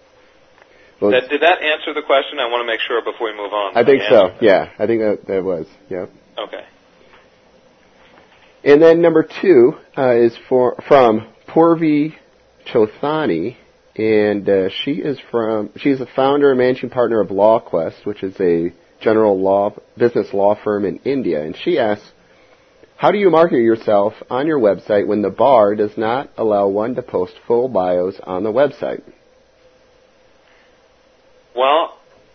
Well, that, did that answer the question? I want to make sure before we move on. I think so, yeah. I think that, that was, yeah. Okay. And then number two uh, is for from Purvi Chothani, and uh, she is from she's a founder and managing partner of LawQuest, which is a general law business law firm in India. And she asks, how do you market yourself on your website when the bar does not allow one to post full bios on the website? Well,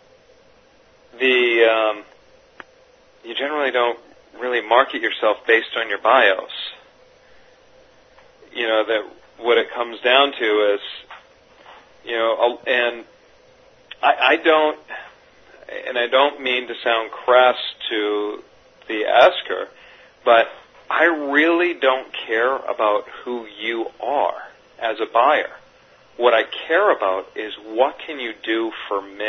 the um, you generally don't really market yourself based on your bios. You know, that what it comes down to is, you know, and I, I don't, and I don't mean to sound crass to the asker, but I really don't care about who you are as a buyer. What I care about is what can you do for me?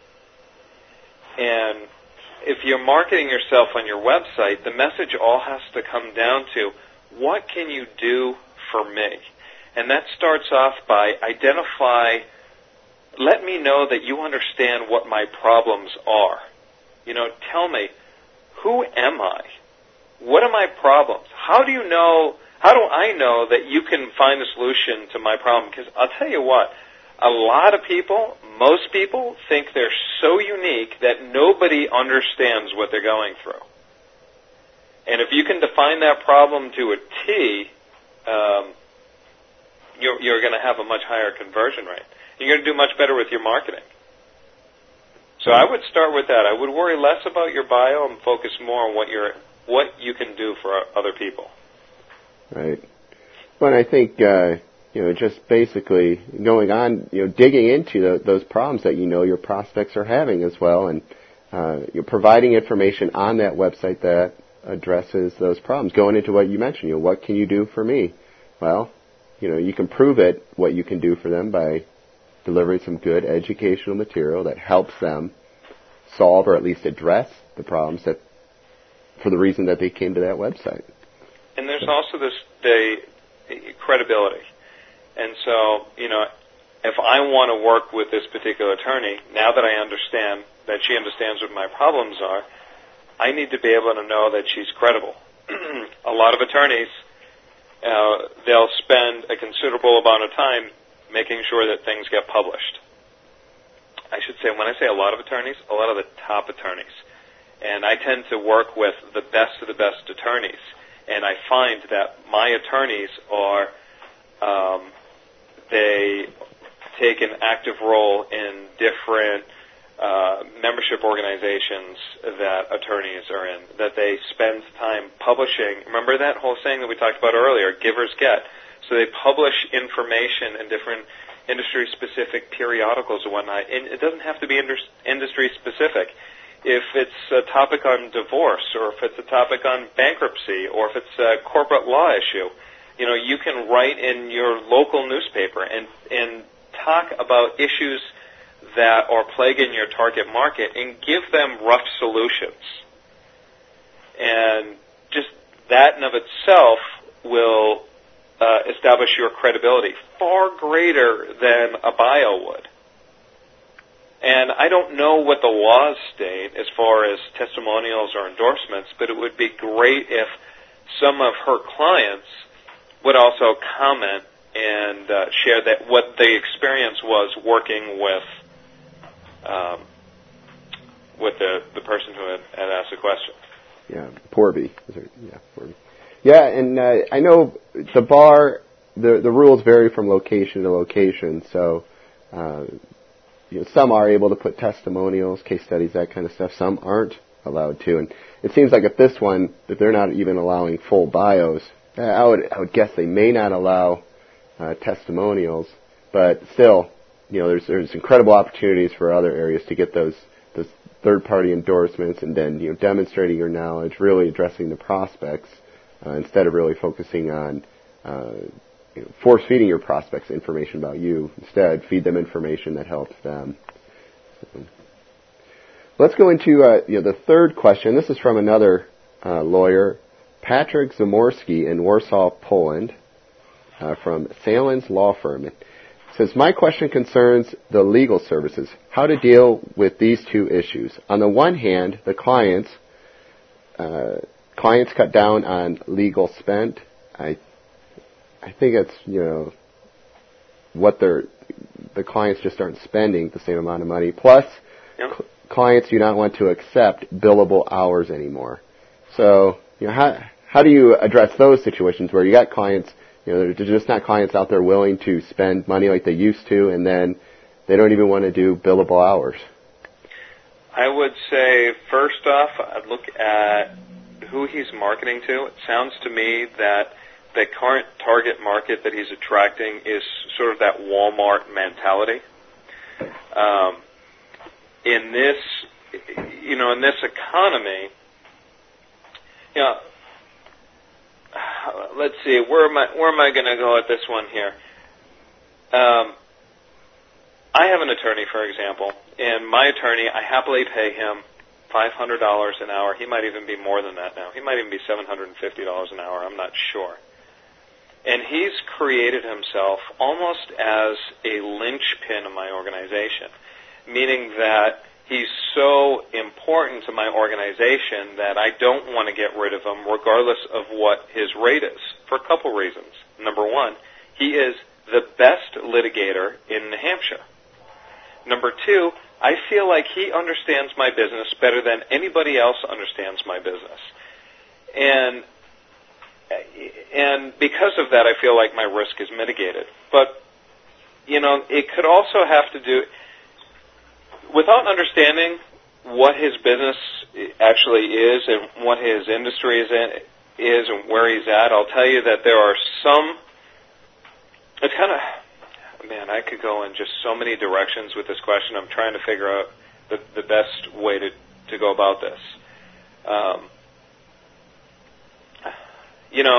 And if you're marketing yourself on your website, the message all has to come down to what can you do for me? And that starts off by identify, let me know that you understand what my problems are. You know, tell me, who am I? What are my problems? How do you know, how do I know that you can find a solution to my problem? Because I'll tell you what, a lot of people, most people, think they're so unique that nobody understands what they're going through. And if you can define that problem to a T, um, you're, you're going to have a much higher conversion rate. You're going to do much better with your marketing. So I would start with that. I would worry less about your bio and focus more on what you're, what you can do for other people. Right. Well, I think, uh, you know, just basically going on, you know, digging into the, those problems that you know your prospects are having as well, and uh, you're providing information on that website that addresses those problems. Going into what you mentioned, you know, what can you do for me? Well, you know, you can prove it, what you can do for them by delivering some good educational material that helps them solve or at least address the problems that, for the reason that they came to that website. And there's also this, the credibility. And so, you know, if I want to work with this particular attorney, now that I understand that she understands what my problems are, I need to be able to know that she's credible. A lot of attorneys, uh, they'll spend a considerable amount of time making sure that things get published. I should say, when I say a lot of attorneys, a lot of the top attorneys. And I tend to work with the best of the best attorneys. And I find that my attorneys are, um, they take an active role in different uh, membership organizations that attorneys are in, that they spend time publishing. Remember that whole saying that we talked about earlier, givers get. So they publish information in different industry-specific periodicals and whatnot. And it doesn't have to be industry-specific. If it's a topic on divorce, or if it's a topic on bankruptcy, or if it's a corporate law issue, you know, you can write in your local newspaper and, and talk about issues that are plaguing your target market and give them rough solutions. And just that in of itself will uh, establish your credibility far greater than a bio would. And I don't know what the laws state as far as testimonials or endorsements, but it would be great if some of her clients would also comment and uh, share that what the experience was working with um, with the the person who had, had asked the question. Yeah, Porby. Yeah, Porby. Yeah, and uh, I know the bar, the the rules vary from location to location, so uh, you know, some are able to put testimonials, case studies, that kind of stuff. Some aren't allowed to, and it seems like at this one that they're not even allowing full bios. I would I would guess they may not allow uh, testimonials, but still, you know, there's there's incredible opportunities for other areas to get those those third-party endorsements, and then, you know, demonstrating your knowledge, really addressing the prospects uh, instead of really focusing on uh, you know, force-feeding your prospects information about you. Instead, feed them information that helps them. So, let's go into uh, you know the third question. This is from another uh, lawyer, Patrick Zamorski in Warsaw, Poland, uh, from Salen's Law Firm. It says, my question concerns the legal services, how to deal with these two issues. On the one hand, the clients uh, clients cut down on legal spent. I I think it's, you know, what they're, the clients just aren't spending the same amount of money. Plus, yep. cl- clients do not want to accept billable hours anymore. So, you know, how how do you address those situations where you got clients, you know, there's just not clients out there willing to spend money like they used to, and then they don't even want to do billable hours? I would say, first off, I'd look at who he's marketing to. It sounds to me that the current target market that he's attracting is sort of that Walmart mentality. Um, in this, you know, in this economy, you know, let's see, where am I, where am I going to go at this one here? Um, I have an attorney, for example, and my attorney, I happily pay him five hundred dollars an hour. He might even be more than that now. He might even be seven hundred fifty dollars an hour. I'm not sure. And he's created himself almost as a linchpin in my organization, meaning that he's so important to my organization that I don't want to get rid of him regardless of what his rate is, for a couple reasons. Number one, he is the best litigator in New Hampshire. Number two, I feel like he understands my business better than anybody else understands my business. And And because of that, I feel like my risk is mitigated. But, you know, it could also have to do, without understanding what his business actually is and what his industry is in, is and where he's at, I'll tell you that there are some, it's kind of, man, I could go in just so many directions with this question. I'm trying to figure out the, the best way to, to go about this. Um, You know,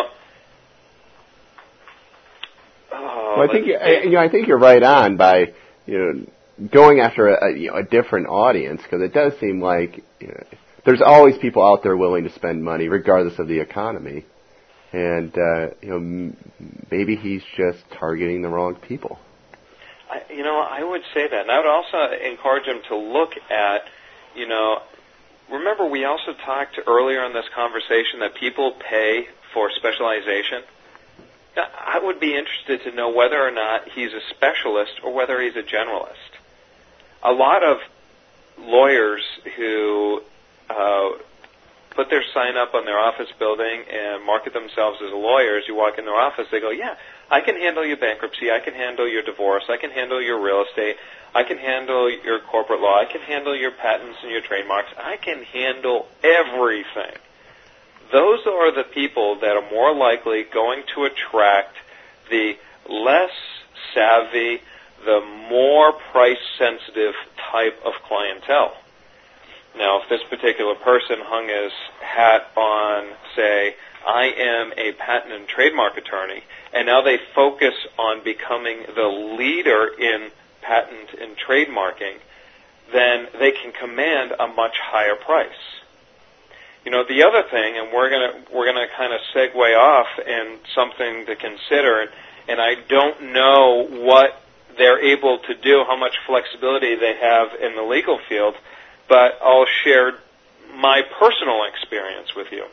oh, well, I think you, you know I think you're right on by you know going after a, a, you know, a different audience, because it does seem like you know, there's always people out there willing to spend money regardless of the economy, and uh, you know m- maybe he's just targeting the wrong people. I, you know, I would say that, and I would also encourage him to look at, you know, remember we also talked earlier in this conversation that people pay for specialization. I would be interested to know whether or not he's a specialist or whether he's a generalist. a lot of lawyers who uh, put their sign up on their office building and market themselves as a lawyer, as you walk in their office, they go, yeah, I can handle your bankruptcy, I can handle your divorce, I can handle your real estate, I can handle your corporate law, I can handle your patents and your trademarks, I can handle everything. Those are the people that are more likely going to attract the less savvy, the more price-sensitive type of clientele. Now, if this particular person hung his hat on, say, I am a patent and trademark attorney, and now they focus on becoming the leader in patent and trademarking, then they can command a much higher price. You know, the other thing, and we're gonna we're gonna kind of segue off in something to consider, and I don't know what they're able to do, how much flexibility they have in the legal field, but I'll share my personal experience with you.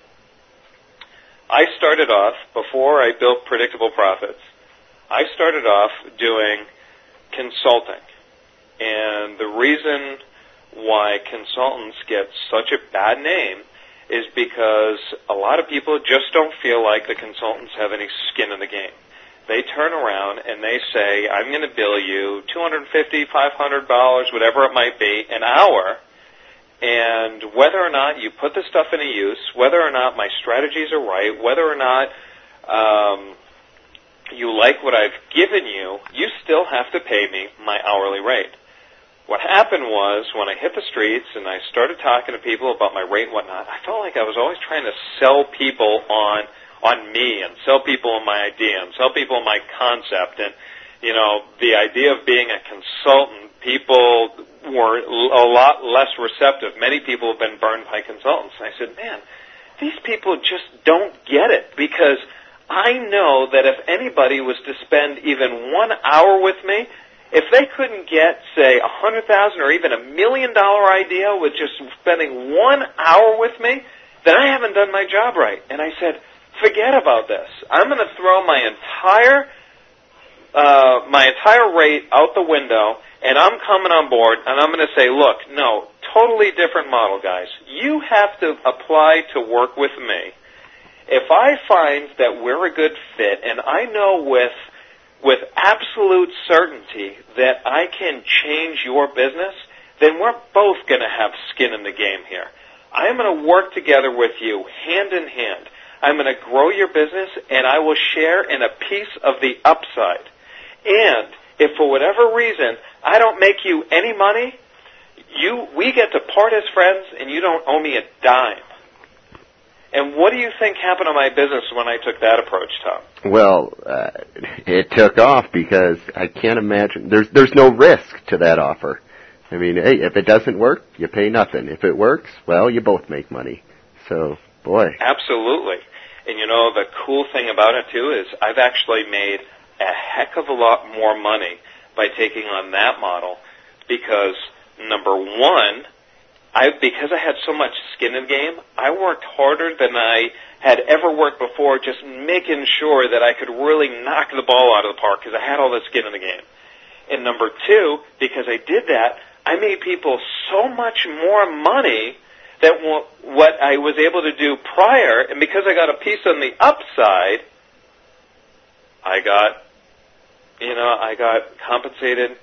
I started off, before I built Predictable Profits, I started off doing consulting. And the reason why consultants get such a bad name is because a lot of people just don't feel like the consultants have any skin in the game. They turn around and they say, I'm going to bill you two hundred fifty dollars, five hundred dollars, whatever it might be, an hour, and whether or not you put the stuff into use, whether or not my strategies are right, whether or not um, you like what I've given you, you still have to pay me my hourly rate. What happened was, when I hit the streets and I started talking to people about my rate and whatnot, I felt like I was always trying to sell people on on me and sell people on my idea and sell people on my concept. And, you know, the idea of being a consultant, people were a lot less receptive. Many people have been burned by consultants. And I said, man, these people just don't get it, because I know that if anybody was to spend even one hour with me, if they couldn't get, say, a hundred thousand or even a million dollar idea with just spending one hour with me, then I haven't done my job right. And I said, forget about this. I'm going to throw my entire uh, my entire rate out the window, and I'm coming on board, and I'm going to say, look, no, totally different model, guys. You have to apply to work with me. If I find that we're a good fit, and I know with with absolute certainty that I can change your business, then we're both going to have skin in the game here. I am going to work together with you hand in hand. I'm going to grow your business, and I will share in a piece of the upside. And if for whatever reason I don't make you any money, you we get to part as friends, and you don't owe me a dime. And what do you think happened to my business when I took that approach, Tom? Well, uh, it took off, because I can't imagine. There's there's no risk to that offer. I mean, hey, if it doesn't work, you pay nothing. If it works, well, you both make money. So, boy. Absolutely. And, you know, the cool thing about it, too, is I've actually made a heck of a lot more money by taking on that model, because, number one, I because I had so much skin in the game, I worked harder than I had ever worked before, just making sure that I could really knock the ball out of the park, because I had all the skin in the game. And number two, because I did that, I made people so much more money than what I was able to do prior, and because I got a piece on the upside, I got, you know, I got compensated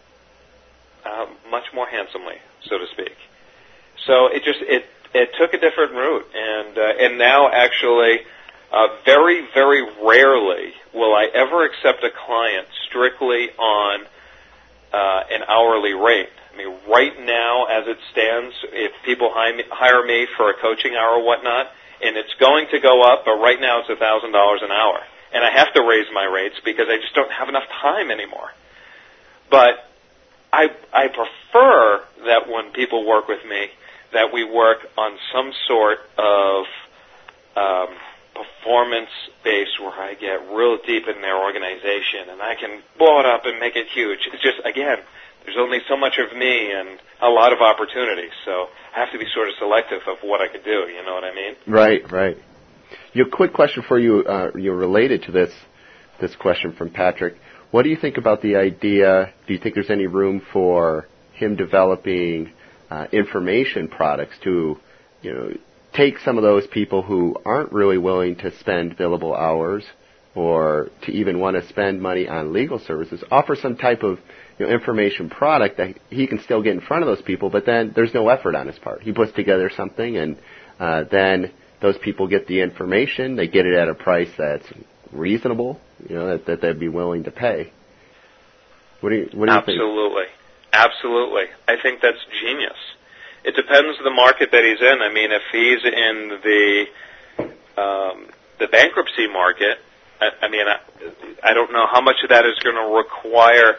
uh, much more handsomely, so to speak. So it just it it took a different route, and uh, and now actually, uh, very very rarely will I ever accept a client strictly on uh, an hourly rate. I mean, right now, as it stands, if people hire me for a coaching hour or whatnot, and it's going to go up, but right now it's a thousand dollars an hour, and I have to raise my rates because I just don't have enough time anymore. But I I prefer that when people work with me, that we work on some sort of um, performance base where I get real deep in their organization and I can blow it up and make it huge. It's just, again, there's only so much of me and a lot of opportunities, so I have to be sort of selective of what I could do, you know what I mean? Right, right. Your quick question for you, uh, you're related to this, this question from Patrick. What do you think about the idea, do you think there's any room for him developing uh, information products to, you know, take some of those people who aren't really willing to spend billable hours or to even want to spend money on legal services, offer some type of, you know, information product that he can still get in front of those people, but then there's no effort on his part. He puts together something, and uh, then those people get the information. They get it at a price that's reasonable, you know, that, that they'd be willing to pay. What do you, what do you think? Absolutely. Absolutely. I think that's genius. It depends on the market that he's in. I mean, if he's in the um, the bankruptcy market, I, I mean, I, I don't know how much of that is going to require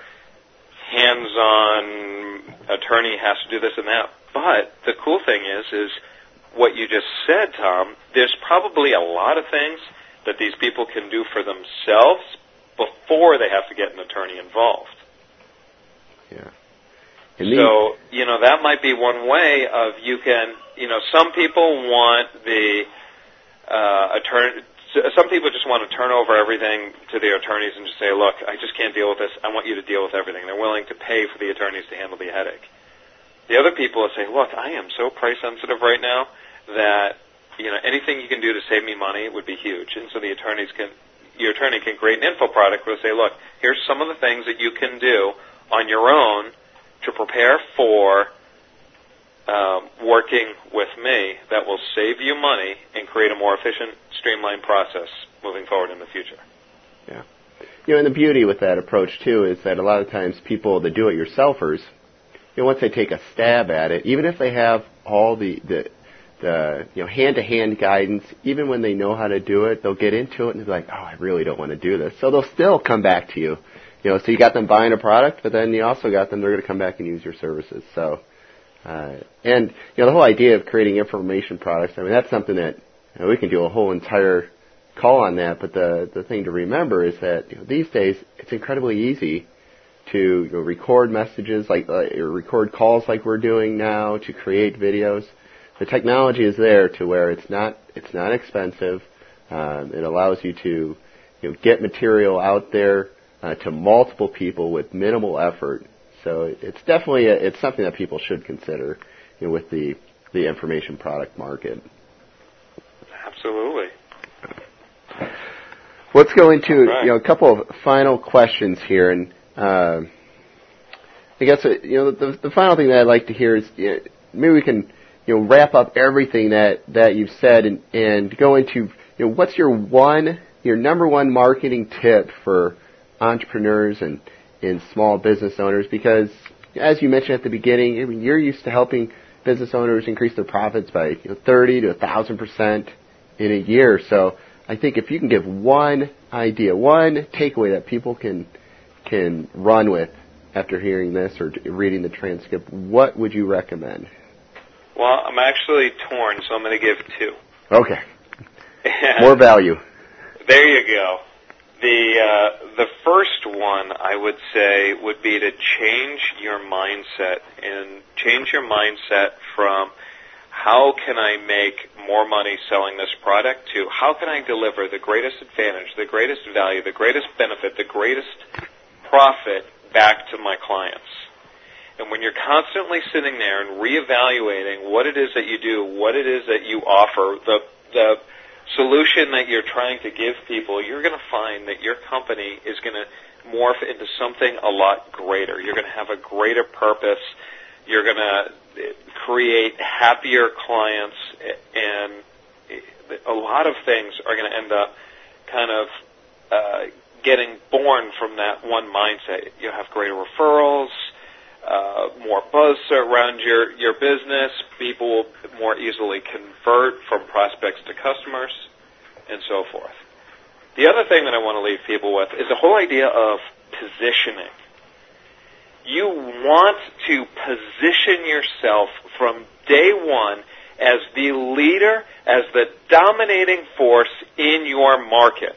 hands-on attorney has to do this and that. But the cool thing is, is what you just said, Tom, there's probably a lot of things that these people can do for themselves before they have to get an attorney involved. Yeah. So, you know, that might be one way of you can, you know, some people want the uh, attorney, some people just want to turn over everything to the attorneys and just say, look, I just can't deal with this. I want you to deal with everything. They're willing to pay for the attorneys to handle the headache. The other people will say, look, I am so price sensitive right now that, you know, anything you can do to save me money would be huge. And so the attorneys can, your attorney can create an info product where they say, look, here's some of the things that you can do on your own to prepare for um, working with me that will save you money and create a more efficient, streamlined process moving forward in the future. Yeah. You know, and the beauty with that approach, too, is that a lot of times people, the do-it-yourselfers, you know, once they take a stab at it, even if they have all the, the, the you know, hand-to-hand guidance, even when they know how to do it, they'll get into it and be like, oh, I really don't want to do this. So they'll still come back to you. You know, so you got them buying a product, but then you also got them, they're going to come back and use your services. So, uh, and, you know, the whole idea of creating information products, I mean, that's something that, you know, we can do a whole entire call on that, but the, the thing to remember is that, you know, these days it's incredibly easy to, you know, record messages, like, uh, record calls like we're doing now, to create videos. The technology is there to where it's not, it's not expensive. Um, it allows you to, you know, get material out there Uh, to multiple people with minimal effort. So it's definitely a, it's something that people should consider, you know, with the the information product market. Absolutely. Let's go into right. you know a couple of final questions here, and uh, I guess uh, you know the the final thing that I'd like to hear is, you know, maybe we can you know wrap up everything that that you've said and and go into, you know, what's your one your number one marketing tip for entrepreneurs and, and small business owners, because as you mentioned at the beginning, I mean, you're used to helping business owners increase their profits by, you know, thirty to one thousand percent in a year. So I think if you can give one idea, one takeaway that people can can run with after hearing this or reading the transcript, what would you recommend? Well, I'm actually torn, so I'm going to give two. Okay. More value. There you go. The uh, the first one I would say would be to change your mindset and change your mindset from how can I make more money selling this product to how can I deliver the greatest advantage, the greatest value, the greatest benefit, the greatest profit back to my clients. And when you're constantly sitting there and reevaluating what it is that you do, what it is that you offer, the the solution that you're trying to give people, you're going to find that your company is going to morph into something a lot greater. You're going to have a greater purpose. You're going to create happier clients, and a lot of things are going to end up kind of uh, getting born from that one mindset. You'll have greater referrals, uh, more buzz around your, your business. People will more easily convert from prospects to customers, and so forth. The other thing that I want to leave people with is the whole idea of positioning. You want to position yourself from day one as the leader, as the dominating force in your market.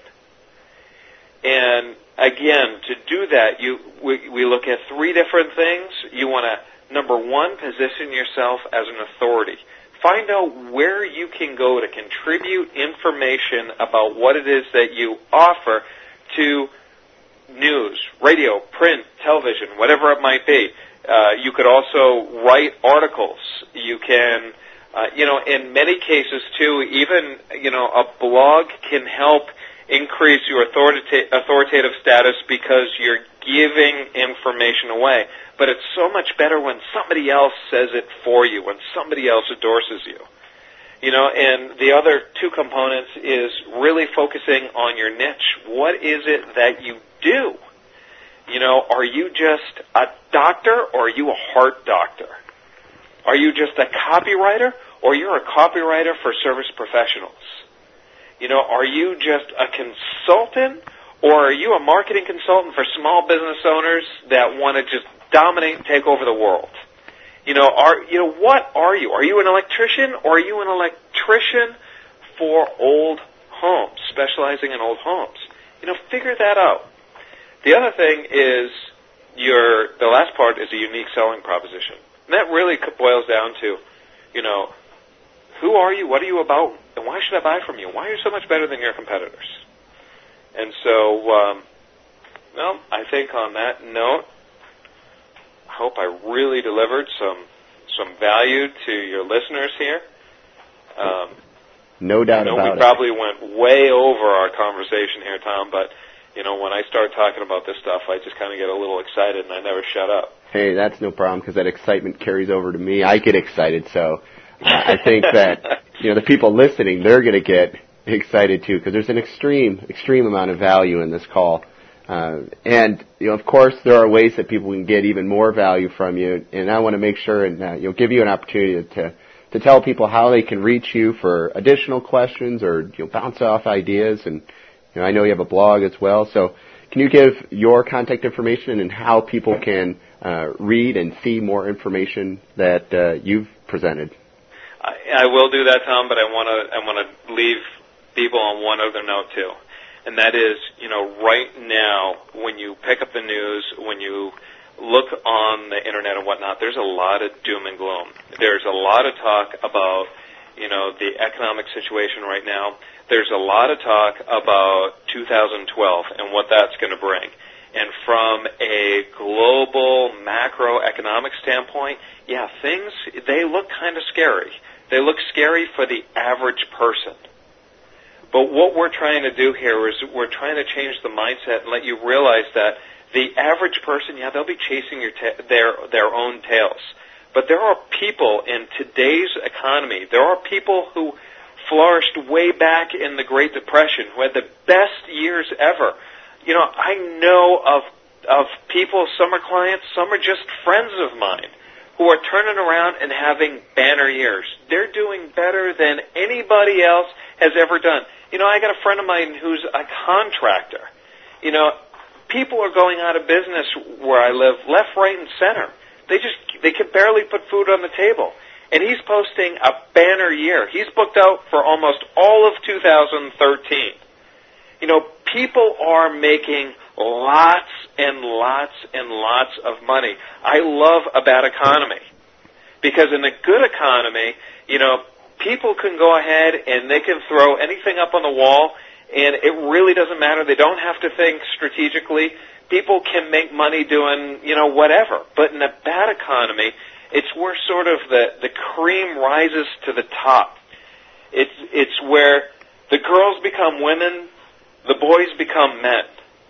And again, to do that, you we, we look at three different things. You want to, number one, position yourself as an authority. Find out where you can go to contribute information about what it is that you offer to news, radio, print, television, whatever it might be. Uh, you could also write articles. You can, uh, you know, in many cases too, even, you know, a blog can help increase your authorita- authoritative status because you're giving information away. But it's so much better when somebody else says it for you, when somebody else endorses you. You know, and the other two components is really focusing on your niche. What is it that you do? You know, are you just a doctor or are you a heart doctor? Are you just a copywriter or you're a copywriter for service professionals? You know, are you just a consultant or are you a marketing consultant for small business owners that want to just dominate and take over the world? You know, are you know what are you? Are you an electrician or are you an electrician for old homes, specializing in old homes? You know, figure that out. The other thing is your the last part is a unique selling proposition. And that really boils down to, you know, who are you, what are you about, and why should I buy from you? Why are you so much better than your competitors? And so, um, well, I think on that note, I hope I really delivered some some value to your listeners here. Um, no doubt I know about we it. We probably went way over our conversation here, Tom, but, you know, when I start talking about this stuff, I just kind of get a little excited and I never shut up. Hey, that's no problem because that excitement carries over to me. I get excited, so uh, I think that, you know, the people listening, they're going to get excited too because there's an extreme, extreme amount of value in this call. Uh, and, you know, of course, there are ways that people can get even more value from you, and I want to make sure and, uh, you know, give you an opportunity to, to tell people how they can reach you for additional questions or, you know, bounce off ideas. And, you know, I know you have a blog as well, so can you give your contact information and how people can uh, read and see more information that uh, you've presented? I, I will do that, Tom, but I want to I want to leave people on one other note, too. And that is, you know, right now, when you pick up the news, when you look on the Internet and whatnot, there's a lot of doom and gloom. There's a lot of talk about, you know, the economic situation right now. There's a lot of talk about two thousand twelve and what that's going to bring. And from a global macroeconomic standpoint, yeah, things, they look kind of scary. They look scary for the average person. But what we're trying to do here is we're trying to change the mindset and let you realize that the average person, yeah, they'll be chasing your ta- their their own tails. But there are people in today's economy, there are people who flourished way back in the Great Depression, who had the best years ever. You know, I know of of people, some are clients, some are just friends of mine, who are turning around and having banner years. They're doing better than anybody else has ever done. You know, I got a friend of mine who's a contractor. You know, people are going out of business where I live, left, right, and center. They just, they can barely put food on the table. And he's posting a banner year. He's booked out for almost all of two thousand thirteen. You know, people are making lots and lots and lots of money. I love a bad economy because in a good economy, you know, people can go ahead and they can throw anything up on the wall, and it really doesn't matter. They don't have to think strategically. People can make money doing, you know, whatever. But in a bad economy, it's where sort of the, the cream rises to the top. It's, it's where the girls become women, the boys become men.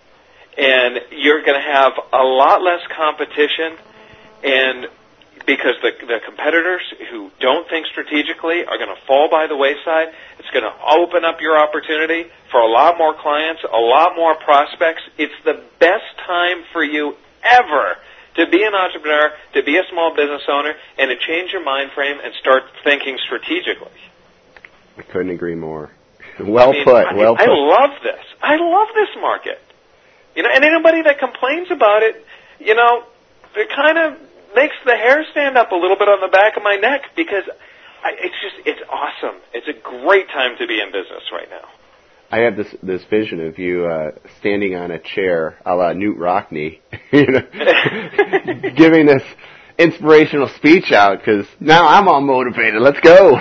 And you're going to have a lot less competition, and because the, the competitors who don't think strategically are going to fall by the wayside, it's going to open up your opportunity for a lot more clients, a lot more prospects. It's the best time for you ever to be an entrepreneur, to be a small business owner, and to change your mind frame and start thinking strategically. I couldn't agree more. Well I mean, put, I, well put. I love this. I love this market. You know, and anybody that complains about it, you know, it kind of makes the hair stand up a little bit on the back of my neck because I, it's just, it's awesome. It's a great time to be in business right now. I have this this vision of you uh, standing on a chair a la Newt Rockney, you know, giving this inspirational speech out because now I'm all motivated. Let's go.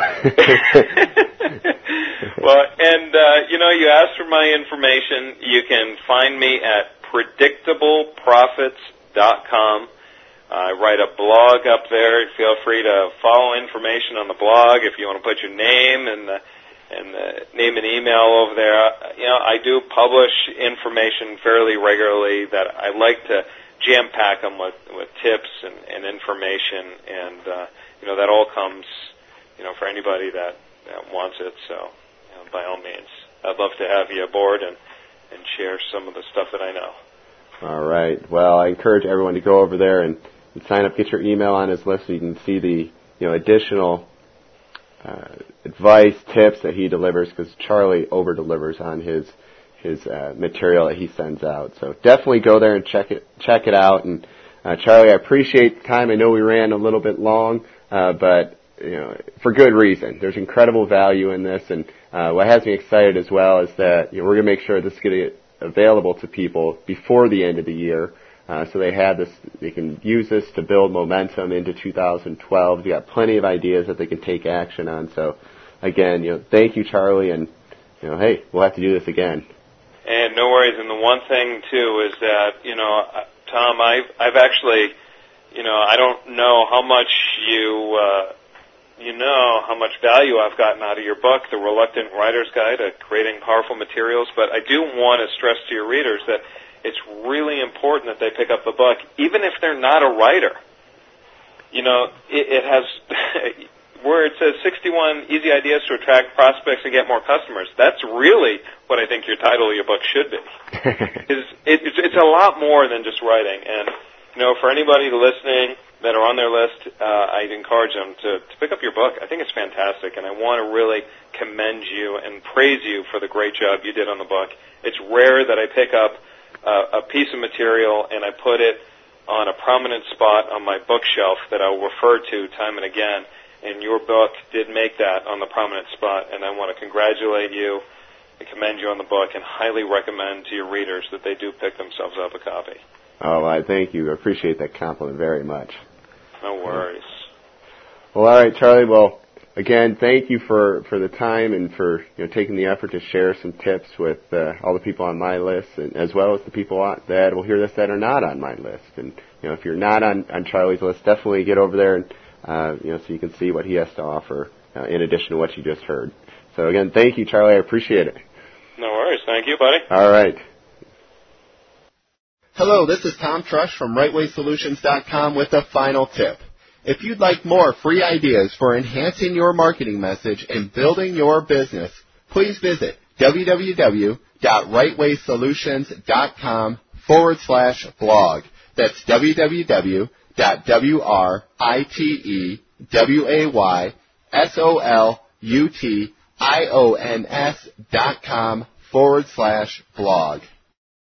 Well, and, uh, you know, you asked for my information. You can find me at predictable profits dot com. I write a blog up there. Feel free to follow information on the blog if you want to put your name and the, and the name and email over there. You know, I do publish information fairly regularly that I like to jam-pack them with, with tips and, and information, and, uh, you know, that all comes, you know, for anybody that, that wants it. So, you know, by all means, I'd love to have you aboard and, and share some of the stuff that I know. All right. Well, I encourage everyone to go over there and, and sign up, get your email on his list so you can see the, you know, additional uh, advice, tips that he delivers, because Charlie over-delivers on his his uh, material that he sends out. So definitely go there and check it check it out. And uh, Charlie, I appreciate the time. I know we ran a little bit long, uh, but you know, for good reason. There's incredible value in this, and uh, what has me excited as well is that you know, we're going to make sure this is going to get available to people before the end of the year, uh, so they have this. They can use this to build momentum into two thousand twelve. You got plenty of ideas that they can take action on. So, again, you know, thank you, Charlie, and you know, hey, we'll have to do this again. And no worries. And the one thing too is that you know, Tom, I've I've actually, you know, I don't know how much you. Uh, You know how much value I've gotten out of your book, The Reluctant Writer's Guide to Creating Powerful Materials, but I do want to stress to your readers that it's really important that they pick up the book, even if they're not a writer. You know, it, it has, where it says sixty-one easy ideas to attract prospects and get more customers, that's really what I think your title of your book should be. it's, it, it's, it's a lot more than just writing, and, you know, for anybody listening that are on their list, uh, I'd encourage them to, to pick up your book. I think it's fantastic, and I want to really commend you and praise you for the great job you did on the book. It's rare that I pick up uh, a piece of material and I put it on a prominent spot on my bookshelf that I'll refer to time and again, and your book did make that on the prominent spot, and I want to congratulate you and commend you on the book and highly recommend to your readers that they do pick themselves up a copy. Oh, I thank you. I appreciate that compliment very much. No worries. Well, all right, Charlie. Well, again, thank you for, for the time and for you know taking the effort to share some tips with uh, all the people on my list, and as well as the people that will hear this that are not on my list. And you know, if you're not on, on Charlie's list, definitely get over there and uh, you know so you can see what he has to offer uh, in addition to what you just heard. So again, thank you, Charlie. I appreciate it. No worries. Thank you, buddy. All right. Hello, this is Tom Trush from right way solutions dot com with a final tip. If you'd like more free ideas for enhancing your marketing message and building your business, please visit www.rightwaysolutions.com forward slash blog. That's www.rightwaysolutions.com forward slash blog.